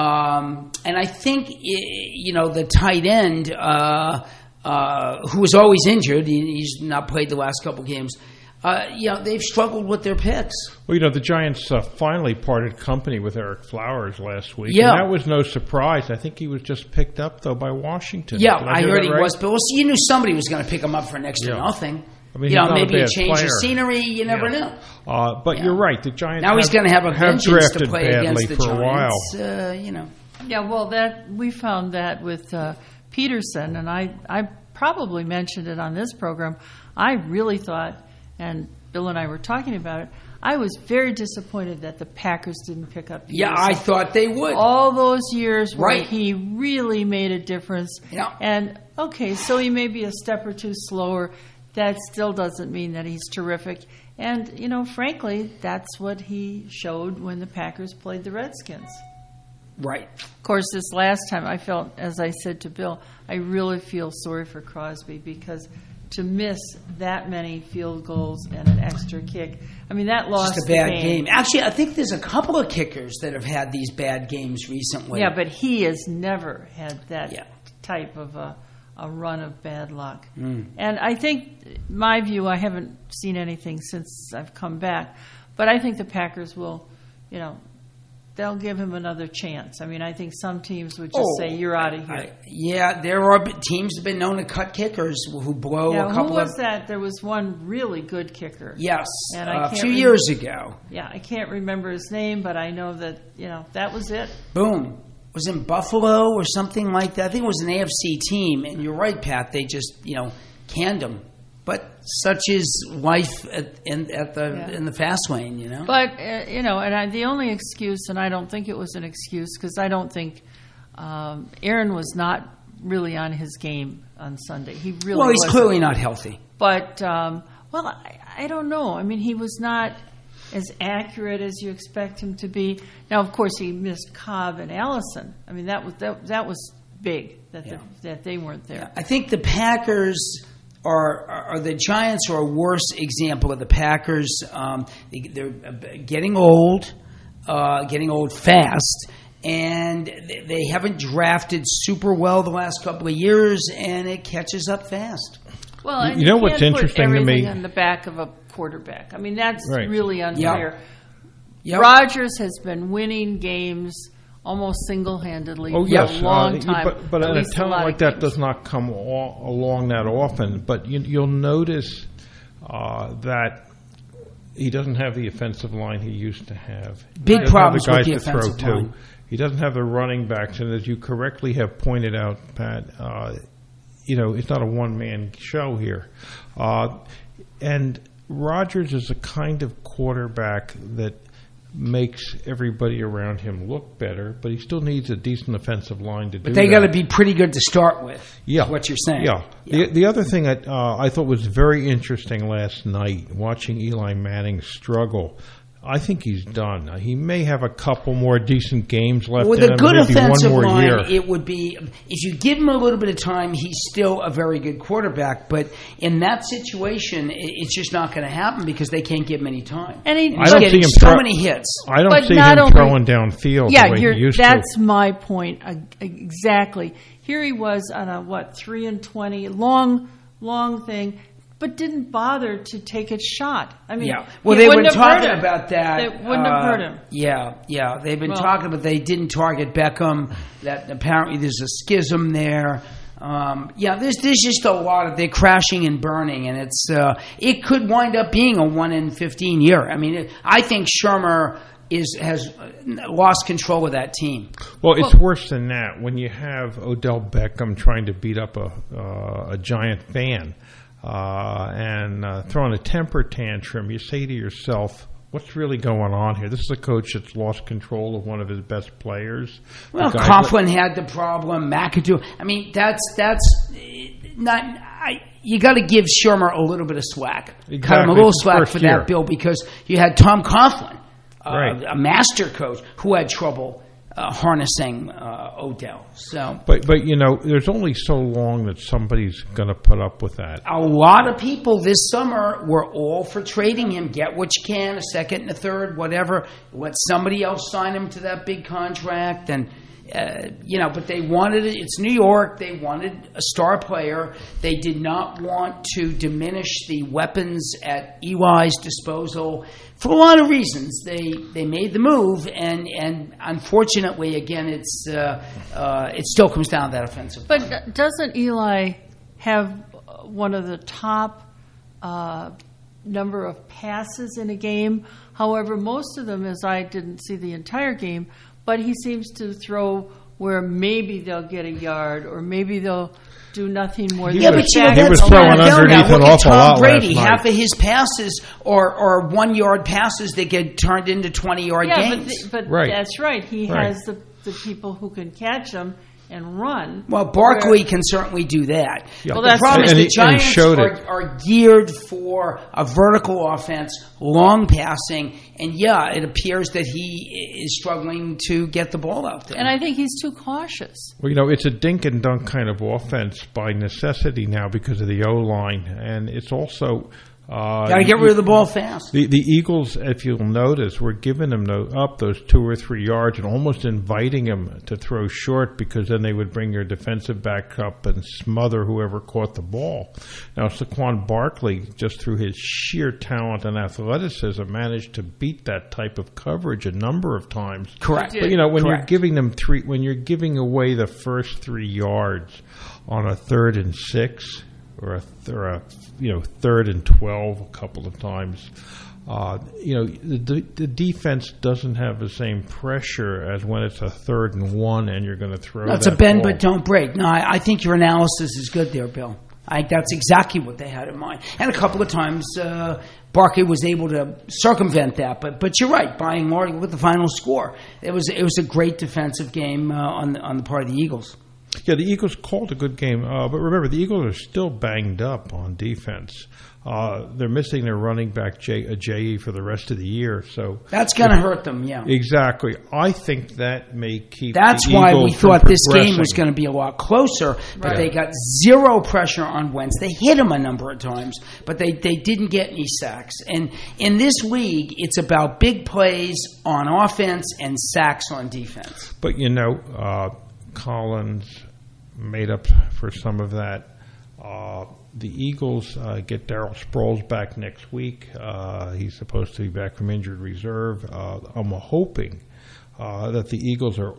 um, and I think, you know, the tight end, uh, uh, who was always injured, he's not played the last couple games, Uh, you know, they've struggled with their picks. Well, you know, the Giants uh, finally parted company with Eric Flowers last week. Yeah. And that was no surprise. I think he was just picked up, though, by Washington. Yeah, Did I, I hear heard that he right? was. But well, see, you knew somebody was going to pick him up for next Yeah. to nothing. I mean, you know, he's not maybe a a bad change player. of scenery. You never Yeah. know. Uh, but Yeah. you're right. The Giants Now have, he's going to have a have vengeance to drafted play badly against the for a while. Giants. Uh, you know. Yeah, well, that we found that with uh, Peterson, and I, I probably mentioned it on this program. I really thought, and Bill and I were talking about it, I was very disappointed that the Packers didn't pick up Peterson. Yeah, I thought they would. All those years where Right. he really made a difference. Yeah. And, okay, so he may be a step or two slower. That still doesn't mean that he's terrific. And, you know, frankly, that's what he showed when the Packers played the Redskins. Right. Of course, this last time I felt, as I said to Bill, I really feel sorry for Crosby because to miss that many field goals and an extra kick, I mean, that lost Just a bad the game. game. Actually, I think there's a couple of kickers that have had these bad games recently. Yeah, but he has never had that yeah. type of a, a run of bad luck. Mm. And I think, my view, I haven't seen anything since I've come back, but I think the Packers will, you know, they'll give him another chance. I mean, I think some teams would just Oh, say, you're out of here. I, yeah, there are teams have been known to cut kickers who blow yeah, a couple who was of... that? There was one really good kicker. Yes, and I uh, a can't few rem- years ago. Yeah, I can't remember his name, but I know that, you know, that was it. Boom. Was in Buffalo or something like that. I think it was an A F C team. And you're right, Pat. They just, you know, canned him. But such is life at, in, at the Yeah. in the fast lane, you know. But, uh, you know, and I, the only excuse, and I don't think it was an excuse, because I don't think um, Aaron was not really on his game on Sunday. He really well, he's wasn't. clearly not healthy. But, um, well, I, I don't know. I mean, he was not as accurate as you expect him to be. Now, of course, he missed Cobb and Allison. I mean, that was that, that was big that Yeah. the, that they weren't there. I think the Packers are, are the Giants are a worse example of the Packers. Um, they, they're getting old, uh, getting old fast, and they, they haven't drafted super well the last couple of years, and it catches up fast. Well, and You know can't what's put interesting to everything me- on the back of a quarterback. I mean, that's Right. really unfair. Yep. Yep. Rodgers has been winning games almost single-handedly Oh for yes, a long uh, time. but, but at an least a talent lot like of that games. does not come all, along that often. But you, you'll notice uh, that he doesn't have the offensive line he used to have. Big He doesn't have problems the with guys the to throw offensive to. line. He doesn't have the running backs, and as you correctly have pointed out, Pat, uh, you know it's not a one-man show here. Uh, and Rodgers is a kind of quarterback that makes everybody around him look better, but he still needs a decent offensive line to do But they that. got to be pretty good to start with. Yeah, is what you're saying. Yeah. Yeah. The the other thing that uh, I thought was very interesting last night, watching Eli Manning struggle. I think he's done. He may have a couple more decent games left With in a him, good maybe offensive one more line, year. it would be if you give him a little bit of time, he's still a very good quarterback. But in that situation, it- it's just not going to happen because they can't give him any time. And he- he's I don't getting see him so throw- many hits. I don't But see not him only- throwing downfield Yeah, the way you're, he used that's to. my point uh, exactly. Here he was on a what three and twenty long, long thing, but didn't bother to take a shot. I mean, Yeah. Well, he they were wouldn't have hurt talking him. about that. They wouldn't uh, have hurt him. Yeah, yeah. They've been Well- talking about they didn't target Beckham. That apparently there's a schism there. Um, yeah, there's there's just a lot of they're crashing and burning, and it's uh, it could wind up being a one in fifteen year. I mean, it, I think Shermer is has lost control of that team. Well, it's worse than that. When you have Odell Beckham trying to beat up a uh, a Giant fan, uh, and uh, throwing a temper tantrum, you say to yourself, what's really going on here? This is a coach that's lost control of one of his best players. Well, Coughlin had the problem. McAdoo. I mean, that's that's not. I, you got to give Shermer a little bit of slack. Exactly. Cut him a little slack for year. that, Bill, because you had Tom Coughlin, uh, right. a master coach, who had trouble uh, harnessing uh, Odell. So, but but you know, there's only so long that somebody's going to put up with that. a lot of people this summer were all for trading him. Get what you can, a second and a third, whatever. Let somebody else sign him to that big contract, and uh, you know. But they wanted it. It's New York. They wanted a star player. They did not want to diminish the weapons at Eli's disposal. For a lot of reasons, they, they made the move, and, and unfortunately, again, it's uh, uh, it still comes down to that offensive. But doesn't Eli have one of the top uh, number of passes in a game? However, most of them, as I didn't see the entire game, but he seems to throw where maybe they'll get a yard or maybe they'll do nothing more than yeah, but you know, he that's was throwing now. underneath Look an at awful Tom lot Brady. last night. Half of his passes are, are one-yard passes that get turned into twenty-yard yeah, games. but, the, but Right. that's right. He Right. has the, the people who can catch them and run. Well, Barkley can certainly do that. Yeah. Well, Well, the problem and is he- the and he Giants showed are, it. are geared for a vertical offense, long passing, and yeah, it appears that he is struggling to get the ball out there. And I think he's too cautious. Well, you know, it's a dink and dunk kind of offense by necessity now because of the O-line, and it's also uh, Got to get rid of the ball fast. The the Eagles, if you'll notice, were giving them no, up those two or three yards and almost inviting them to throw short because then they would bring your defensive back up and smother whoever caught the ball. Now, Saquon Barkley, just through his sheer talent and athleticism, managed to beat that type of coverage a number of times. Correct. But you know, when Correct. you're giving them three, when you're giving away the first three yards on a third and six, or a, th- or a you know third and twelve a couple of times, uh, you know the, the defense doesn't have the same pressure as when it's a third and one and you're going to throw. No, it's that a bend ball. but don't break. No, I, I think your analysis is good there, Bill. I think that's exactly what they had in mind. And a couple of times, uh, Barkley was able to circumvent that. But but you're right. By and large, with the final score, it was it was a great defensive game uh, on the, on the part of the Eagles. Yeah, the Eagles called a good game, uh, but remember, the Eagles are still banged up on defense. Uh, they're missing their running back, J, uh, J E, for the rest of the year. So That's going to hurt them, yeah. Exactly. I think that may keep That's the why Eagles we thought from this game was progressing. going to be a lot closer, but Right. they got zero pressure on Wentz. They hit him a number of times, but they, they didn't get any sacks. And in this league, it's about big plays on offense and sacks on defense. But, you know, uh, Collins made up for some of that. Uh, the Eagles uh, get Darryl Sproles back next week. Uh, he's supposed to be back from injured reserve. Uh, I'm hoping uh, that the Eagles are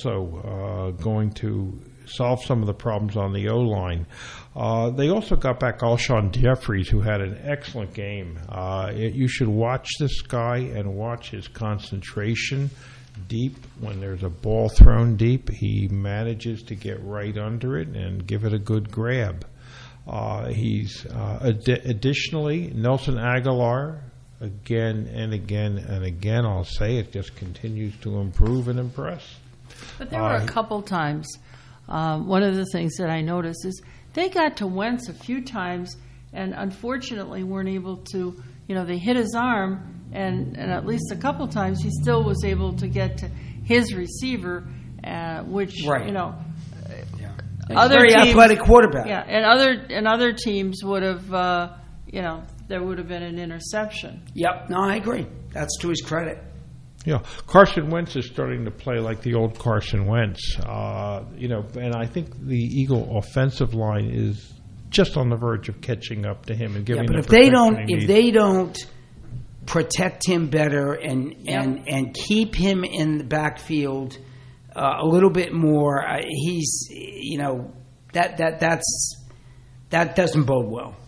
also uh, going to solve some of the problems on the O-line. Uh, they also got back Alshon Jeffries, who had an excellent game. Uh, it, you should watch this guy and watch his concentration deep. When there's a ball thrown deep, he manages to get right under it and give it a good grab. Uh, he's uh, ad- additionally Nelson Aguilar, again and again and again, I'll say it, just continues to improve and impress. But there were Uh, a couple times. Um, one of the things that I noticed is they got to Wentz a few times and unfortunately weren't able to, you know, they hit his arm and, and at least a couple times he still was able to get to his receiver, uh, which, Right. you know, He's a very athletic quarterback. Yeah, and other and other teams would have, uh, you know, there would have been an interception. Yep, no, I agree. That's to his credit. Yeah, Carson Wentz is starting to play like the old Carson Wentz. Uh, you know, and I think the Eagle offensive line is just on the verge of catching up to him and giving. Yeah, but the if they protection don't, he if needs. they don't protect him better and Yep. and and keep him in the backfield uh, a little bit more, uh, he's you know that that that's that doesn't bode well.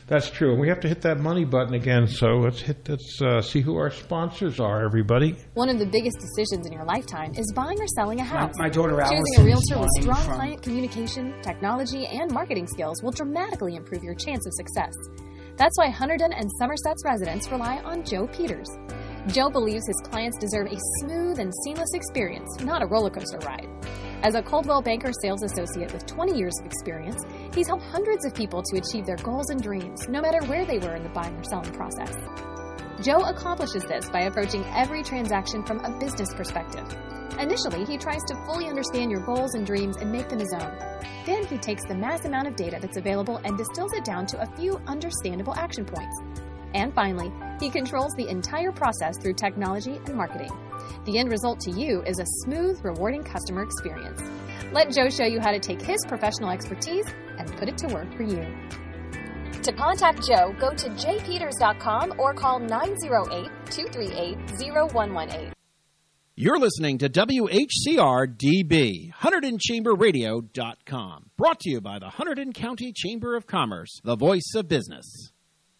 That's true. And we have to hit that money button again. So let's hit. Let's uh, see who our sponsors are, everybody. One of the biggest decisions in your lifetime is buying or selling a house. My, my daughter Choosing Allison a realtor with is strong from... client communication, technology, and marketing skills will dramatically improve your chance of success. That's why Hunterdon and Somerset's residents rely on Joe Peters. Joe believes his clients deserve a smooth and seamless experience, not a roller coaster ride. As a Coldwell Banker sales associate with twenty years of experience, he's helped hundreds of people to achieve their goals and dreams, no matter where they were in the buying or selling process. Joe accomplishes this by approaching every transaction from a business perspective. Initially, he tries to fully understand your goals and dreams and make them his own. Then he takes the mass amount of data that's available and distills it down to a few understandable action points. And finally, he controls the entire process through technology and marketing. The end result to you is a smooth, rewarding customer experience. Let Joe show you how to take his professional expertise and put it to work for you. To contact Joe, go to j peters dot com or call nine oh eight, two three eight, oh one one eight. You're listening to W H C R D B, Hunterdon Chamber Radio dot com. Brought to you by the Hunterdon County Chamber of Commerce, the voice of business.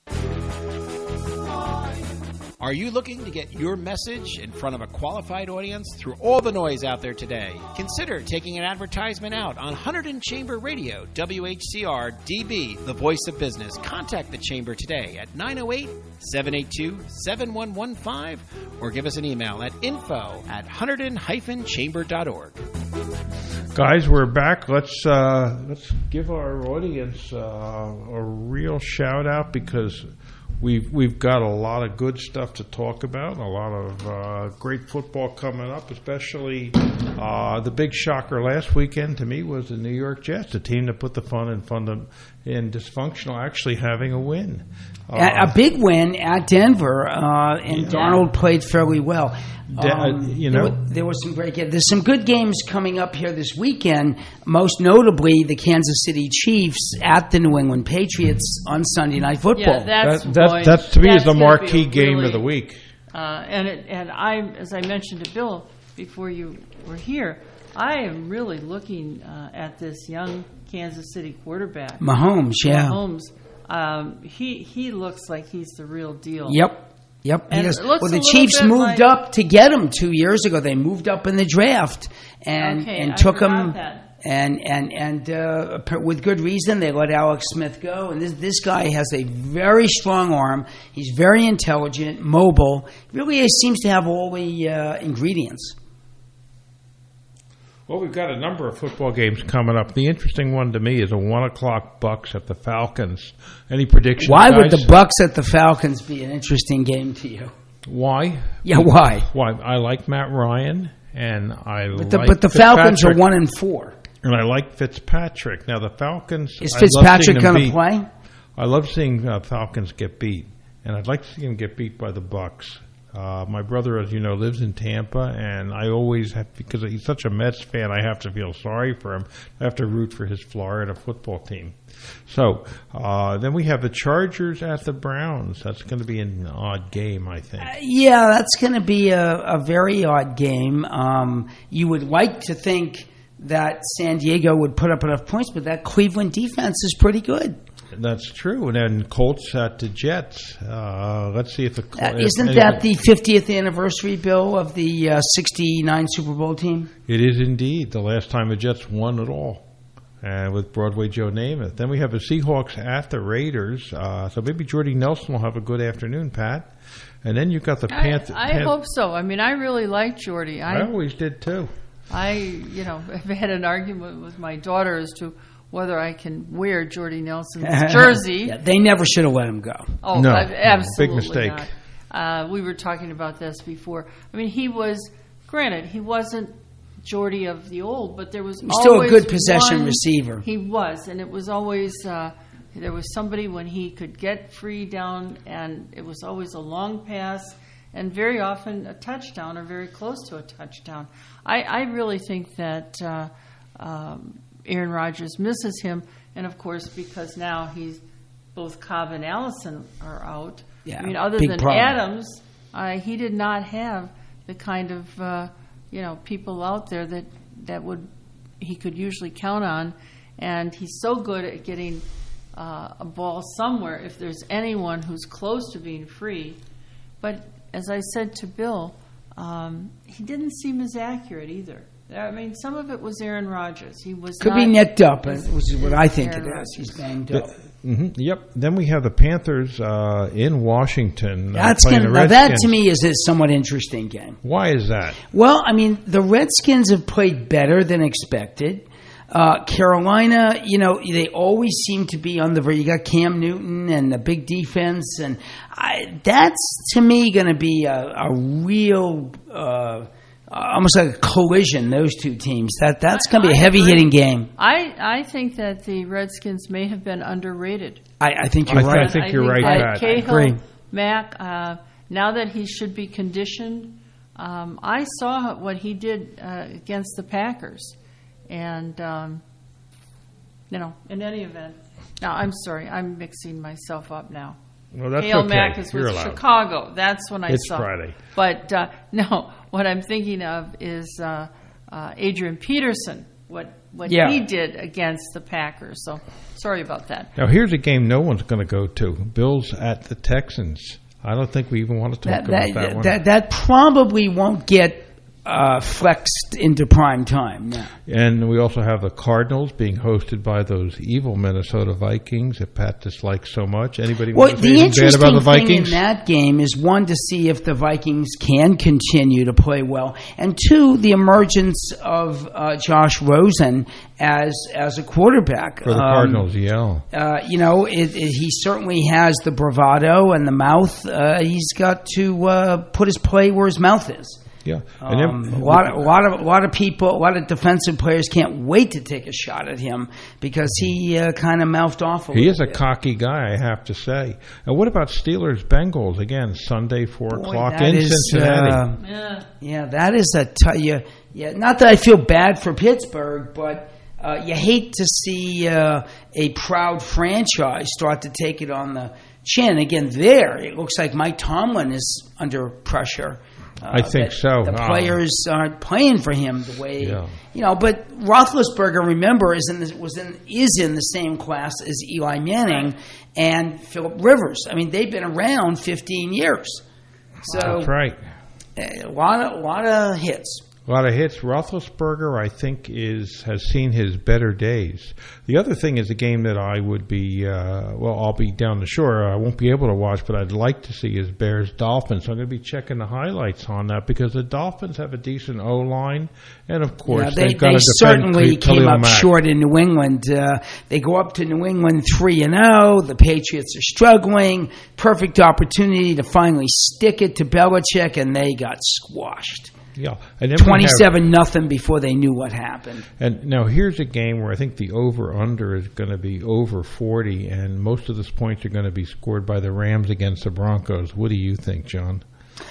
Are you looking to get your message in front of a qualified audience through all the noise out there today? Consider taking an advertisement out on Hunterdon Chamber Radio, W H C R D B, the voice of business. Contact the Chamber today at nine oh eight, seven eight two, seven one one five or give us an email at info at hunterdon dash chamber dot org. Guys, we're back. Let's uh, let's give our audience uh, a real shout out because We've we've got a lot of good stuff to talk about, a lot of uh, great football coming up, especially uh, the big shocker last weekend to me was the New York Jets, the team that put the fun and fun in dysfunctional, actually having a win. Uh, a big win at Denver, uh, and yeah. Darnold played fairly well. Um, you know, there, were, there was some great games. There's some good games coming up here this weekend, most notably the Kansas City Chiefs at the New England Patriots on Sunday Night Football. Yeah, that's that, that, going, that to me that's is the marquee game really, of the week. Uh, and it, and I, as I mentioned to Bill before you were here, I am really looking uh, at this young Kansas City quarterback, Mahomes. Yeah, Mahomes. Um, he he looks like he's the real deal. Yep. Yep. And because, it looks well, the a Chiefs little bit moved like, up to get him two years ago. They moved up in the draft and okay, and I took forgot him. That. And and and uh, with good reason, they let Alex Smith go. And this this guy has a very strong arm. He's very intelligent, mobile. Really seems to have all the uh, ingredients. Well, we've got a number of football games coming up. The interesting one to me is a one o'clock Bucks at the Falcons. Any predictions? Why guys? would the Bucks at the Falcons be an interesting game to you? Why? Yeah, why? Why? I like Matt Ryan, and I but the, like but the Falcons are one and four. And I like Fitzpatrick. Now the Falcons is Fitzpatrick going to play? I love seeing uh, Falcons get beat, and I'd like to see them get beat by the Bucks. Uh, my brother, as you know, lives in Tampa, and I always have, because he's such a Mets fan, I have to feel sorry for him. I have to root for his Florida football team. So uh, then we have the Chargers at the Browns. That's going to be an odd game, I think. Uh, yeah, that's going to be a, a very odd game. Um, you would like to think that San Diego would put up enough points, but that Cleveland defense is pretty good. That's true. And then Colts at the Jets. Uh, let's see if the uh, isn't that the fiftieth anniversary, Bill, of the uh, sixty-nine Super Bowl team? It is indeed the last time the Jets won at all, uh, with Broadway Joe Namath. Then we have the Seahawks at the Raiders. Uh, so maybe Jordy Nelson will have a good afternoon, Pat. And then you've got the Panthers. I, I Pan- hope so. I mean, I really like Jordy. I, I always did too. I, you know, I've had an argument with my daughter as to whether I can wear Jordy Nelson's jersey. Yeah, they never should have let him go. Oh, no, absolutely big mistake. Not. Uh, we were talking about this before. I mean, he was, granted, he wasn't Jordy of the old, but there was He's always still a good possession one, receiver. He was, and it was always, uh, there was somebody when he could get free down, and it was always a long pass, and very often a touchdown or very close to a touchdown. I, I really think that uh, um, Aaron Rodgers misses him, and of course, because now he's both Cobb and Allison are out. Yeah, I mean, other than problem. Adams, uh, he did not have the kind of uh, you know people out there that, that would he could usually count on, and he's so good at getting uh, a ball somewhere if there's anyone who's close to being free. But as I said to Bill, um, he didn't seem as accurate either. I mean, some of it was Aaron Rodgers. He was Could not be nicked up, as- which is what I think Aaron it is. Rodgers. He's banged The- up. mhm, Yep. Then we have the Panthers uh, in Washington. Uh, That's playing gonna, the now that Redskins. to me is a somewhat interesting game. Why is that? Well, I mean, the Redskins have played better than expected. Uh, Carolina, you know, they always seem to be on the verge. You got Cam Newton and the big defense, and I, that's to me going to be a, a real, uh, almost like a collision. Those two teams. That that's going to be a I heavy agree. hitting game. I, I think that the Redskins may have been underrated. I, I think you're I th- right. I think you're right, that Pat. Cahill, I agree. Mack, uh, now that he should be conditioned, um, I saw what he did uh, against the Packers. And, um, you know, in any event. Now, I'm sorry, I'm mixing myself up now. Well, that's Kale okay. Mack is You're with allowed. Chicago. That's when I It's saw. Friday. But uh, no, what I'm thinking of is uh, uh, Adrian Peterson. What what Yeah. he did against the Packers. So sorry about that. Now, here's a game no one's going to go to. Bills at the Texans. I don't think we even want to talk That, about that, that, one. that, that probably won't get uh, flexed into prime time. No. And we also have the Cardinals being hosted by those evil Minnesota Vikings that Pat dislikes so much. Anybody Well, want to say the anything bad about interesting the thing in Vikings? that game is, one, to see if the Vikings can continue to play well, and two, the emergence of uh, Josh Rosen as as a quarterback. For the Um, Cardinals, yeah. Uh, you know, it, it, he certainly has the bravado and the mouth. Uh, he's got to uh, put his play where his mouth is. Yeah. Um, And then- a lot, of, a lot of, a lot of people, a lot of defensive players can't wait to take a shot at him because he uh, kind of mouthed off a He little is a bit. cocky guy, I have to say. And what about Steelers Bengals again Sunday four Boy, o'clock that in is, Cincinnati? uh, Yeah. yeah, that is a t- yeah, yeah. Not that I feel bad for Pittsburgh, but uh, you hate to see uh, a proud franchise start to take it on the chin again. There, it looks like Mike Tomlin is under pressure. Uh, I think that so. The Ah. players aren't playing for him the way Yeah. you know. But Roethlisberger, remember, is in the, was in is in the same class as Eli Manning and Philip Rivers. I mean, they've been around fifteen years. So That's right. a lot of lot of hits. A lot of hits. Roethlisberger, I think, is has seen his better days. The other thing is a game that I would be, uh, well, I'll be down the shore. I won't be able to watch, but I'd like to see is Bears-Dolphins. So I'm going to be checking the highlights on that because the Dolphins have a decent O-line, and of course, Yeah, they they've got they to defend certainly Khalil came up Mack. short in New England. Uh, they go up to New England three and zero. The Patriots are struggling. Perfect opportunity to finally stick it to Belichick, and they got squashed. Yeah, and then we have- Twenty-seven nothing before they knew what happened. And now here's a game where I think the over-under is going to be over forty, and most of those points are going to be scored by the Rams against the Broncos. What do you think, John?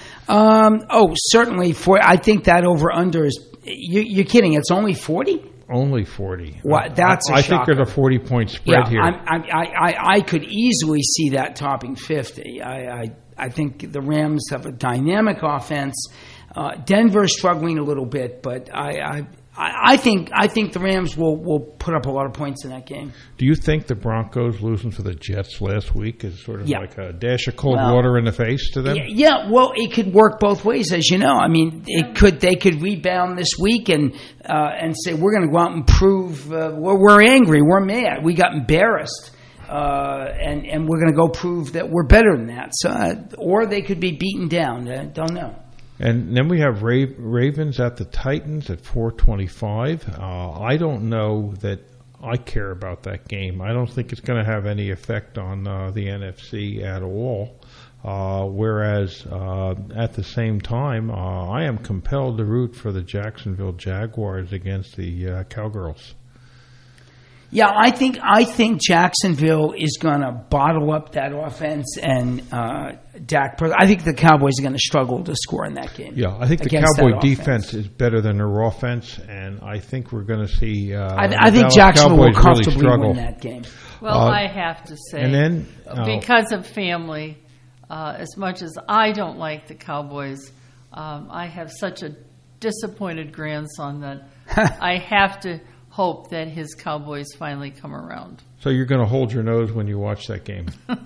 Um, oh, certainly. For I think that over under is. You, you're kidding? It's only forty. Only forty. What? That's a I, I think shocker. there's a forty-point spread Yeah, here. I'm, I'm, I, I, I could easily see that topping fifty. I, I, I think the Rams have a dynamic offense. Uh, Denver's struggling a little bit, but I, I, I think I think the Rams will, will put up a lot of points in that game. Do you think the Broncos losing to the Jets last week is sort of Yeah. like a dash of cold Well, water in the face to them? Yeah, yeah, well, it could work both ways, as you know. I mean, it could they could rebound this week and uh, and say we're going to go out and prove uh, we're, we're angry, we're mad, we got embarrassed. Uh, and and we're going to go prove that we're better than that. So, uh, or they could be beaten down. I don't know. And then we have Ra- Ravens at the Titans at four twenty-five. Uh, I don't know that I care about that game. I don't think it's going to have any effect on uh, the N F C at all. Uh, whereas uh, at the same time, uh, I am compelled to root for the Jacksonville Jaguars against the uh, Cowgirls. Yeah, I think I think Jacksonville is going to bottle up that offense, and uh, Dak. I think the Cowboys are going to struggle to score in that game. Yeah, I think the against Cowboy that defense offense. is better than their offense, and I think we're going to see. Uh, I, the I think Dallas Jacksonville will Cowboys really comfortably struggle. win that game. Well, Uh, I have to say, and then, uh, because of family, uh, as much as I don't like the Cowboys, um, I have such a disappointed grandson that I have to hope that his Cowboys finally come around. So you're going to hold your nose when you watch that game?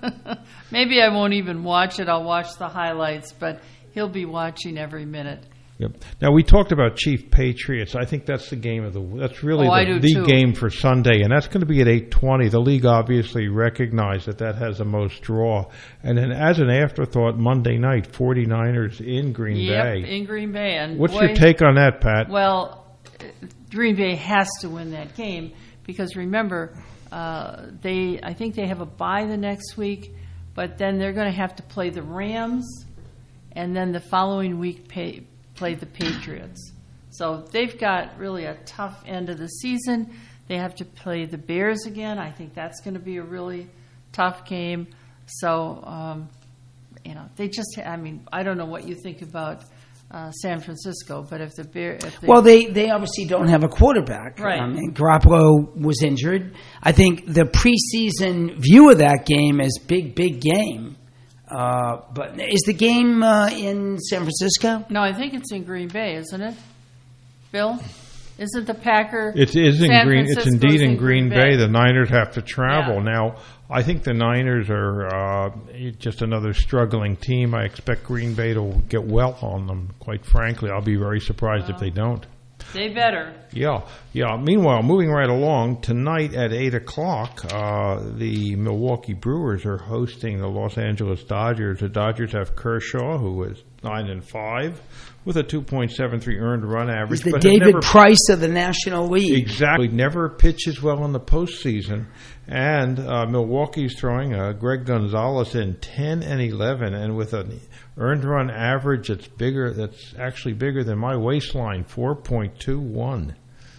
Maybe I won't even watch it. I'll watch the highlights, but he'll be watching every minute. Yep. Now we talked about Chief Patriots. I think that's the game of the. That's really oh, the, the game for Sunday, and that's going to be at eight twenty. The league obviously recognized that that has the most draw, and then as an afterthought, Monday night, 49ers in Green yep, Bay. in Green Bay. And what's boy, your take on that, Pat? Well, Green Bay has to win that game because remember, uh, they. I think they have a bye the next week, but then they're going to have to play the Rams, and then the following week pay. play the Patriots. So they've got really a tough end of the season. They have to play the Bears again. I think that's going to be a really tough game. So, um, you know, they just, I mean, I don't know what you think about uh, San Francisco, but if the Bear, if they, well, they, they obviously don't have a quarterback. Right. I mean, Garoppolo was injured. I think the preseason view of that game is big, big game. Uh, but is the game uh, in San Francisco? No, I think it's in Green Bay, isn't it? Bill, isn't the Packer? It is in San Green. It's indeed in, in Green Bay. Bay. The Niners have to travel Yeah. now. I think the Niners are uh, just another struggling team. I expect Green Bay to get well on them. Quite frankly, I'll be very surprised Wow. if they don't. They better. Yeah, yeah. Meanwhile, moving right along, tonight at eight o'clock, uh, the Milwaukee Brewers are hosting the Los Angeles Dodgers. The Dodgers have Kershaw, who is nine and five, with a two point seven three earned run average. He's the but has David never, Price of the National League. Exactly. Never pitches well in the postseason. And uh, Milwaukee's throwing uh, Greg Gonzalez in ten and eleven, and with an earned run average that's bigger, that's actually bigger than my waistline, four point two one.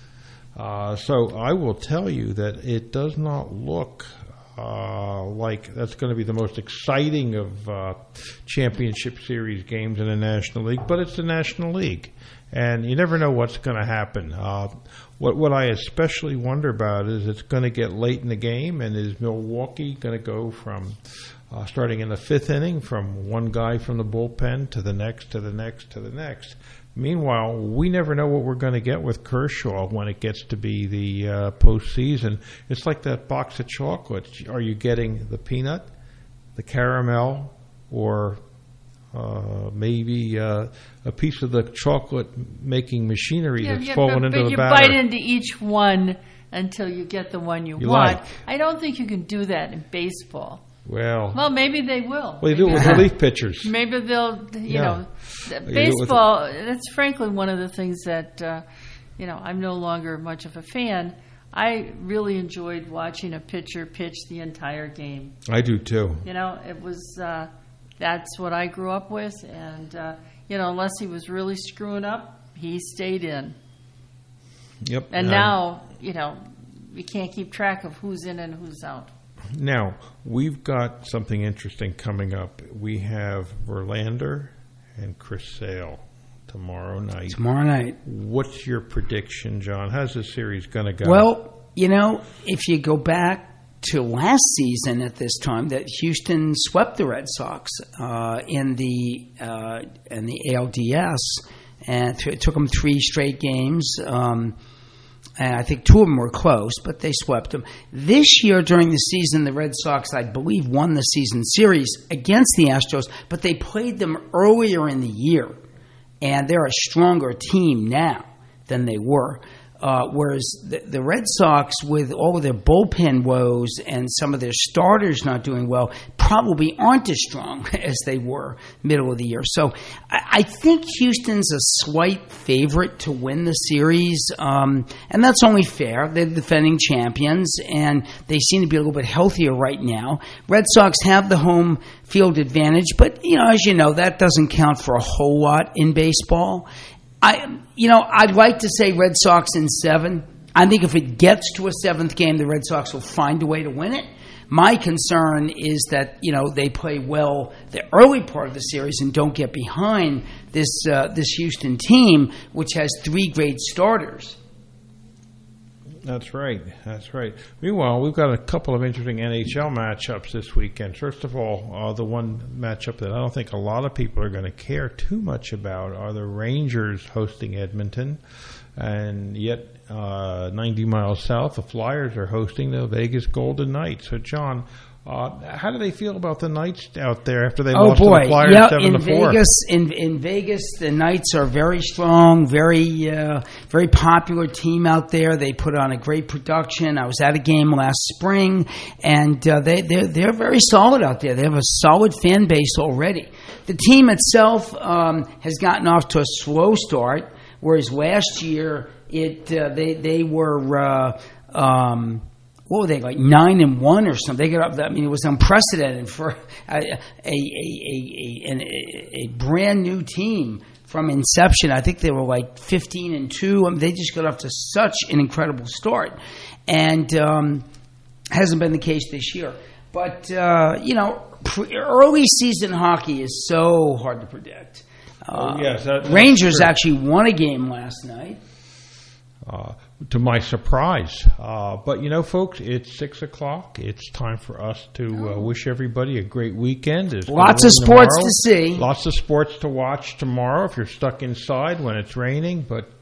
Uh, so I will tell you that it does not look uh, like that's going to be the most exciting of uh, championship series games in the National League, but it's the National League, and you never know what's going to happen. Uh, what what I especially wonder about is it's going to get late in the game, and is Milwaukee going to go from uh, starting in the fifth inning from one guy from the bullpen to the next, to the next, to the next? Meanwhile, we never know what we're going to get with Kershaw when it gets to be the uh, postseason. It's like that box of chocolates. Are you getting the peanut, the caramel, or uh, maybe uh, a piece of the chocolate-making machinery Yeah, that's yeah, fallen but, into but the you batter? bite into each one until you get the one you, You want. like. I don't think you can do that in baseball. Well, Well, maybe they will. well, they do it with relief pitchers. Maybe they'll, you Yeah. know, They do it with baseball, that's frankly one of the things that, uh, you know, I'm no longer much of a fan. I really enjoyed watching a pitcher pitch the entire game. I do too. You know, it was, uh, that's what I grew up with. And, uh, you know, unless he was really screwing up, he stayed in. Yep. And Uh, now, you know, we can't keep track of who's in and who's out. Now, we've got something interesting coming up. We have Verlander and Chris Sale tomorrow night. Tomorrow night. What's your prediction, John? How's this series going to go? Well, you know, if you go back to last season at this time, that Houston swept the Red Sox uh, in the uh, in the A L D S, and th- it took them three straight games. Um, And I think two of them were close, but they swept them. This year, during the season, the Red Sox, I believe, won the season series against the Astros, but they played them earlier in the year. And they're a stronger team now than they were. Uh, whereas the, the Red Sox, with all of their bullpen woes and some of their starters not doing well, probably aren't as strong as they were middle of the year. So I, I think Houston's a slight favorite to win the series, um, and that's only fair. They're the defending champions, and they seem to be a little bit healthier right now. Red Sox have the home field advantage, but you know, as you know, that doesn't count for a whole lot in baseball. I, you know, I'd like to say Red Sox in seven. I think if it gets to a seventh game, the Red Sox will find a way to win it. My concern is that, you know, they play well the early part of the series and don't get behind this uh, this Houston team, which has three great starters. That's right. That's right. Meanwhile, we've got a couple of interesting N H L matchups this weekend. First of all, uh, the one matchup that I don't think a lot of people are going to care too much about are the Rangers hosting Edmonton. And yet, uh, ninety miles south, the Flyers are hosting the Vegas Golden Knights. So, John, uh, how do they feel about the Knights out there after they oh lost boy. to the Flyers yeah, seven in to four? Vegas, in in Vegas, the Knights are very strong, very uh, very popular team out there. They put on a great production. I was at a game last spring, and uh, they they're, they're very solid out there. They have a solid fan base already. The team itself um, has gotten off to a slow start, whereas last year it uh, they they were. Uh, um, What were they, like nine and one or something? They got up. I mean, it was unprecedented for a a a a, a, a brand new team from inception. I think they were like fifteen and two. I mean, they just got off to such an incredible start, and um, hasn't been the case this year. But uh, you know, pre- early season hockey is so hard to predict. Uh, oh, yes, that, Rangers true. actually won a game last night. Uh, to my surprise. Uh, but, you know, folks, it's six o'clock. It's time for us to uh, wish everybody a great weekend. It's Lots of sports tomorrow. to see. Lots of sports to watch tomorrow if you're stuck inside when it's raining. But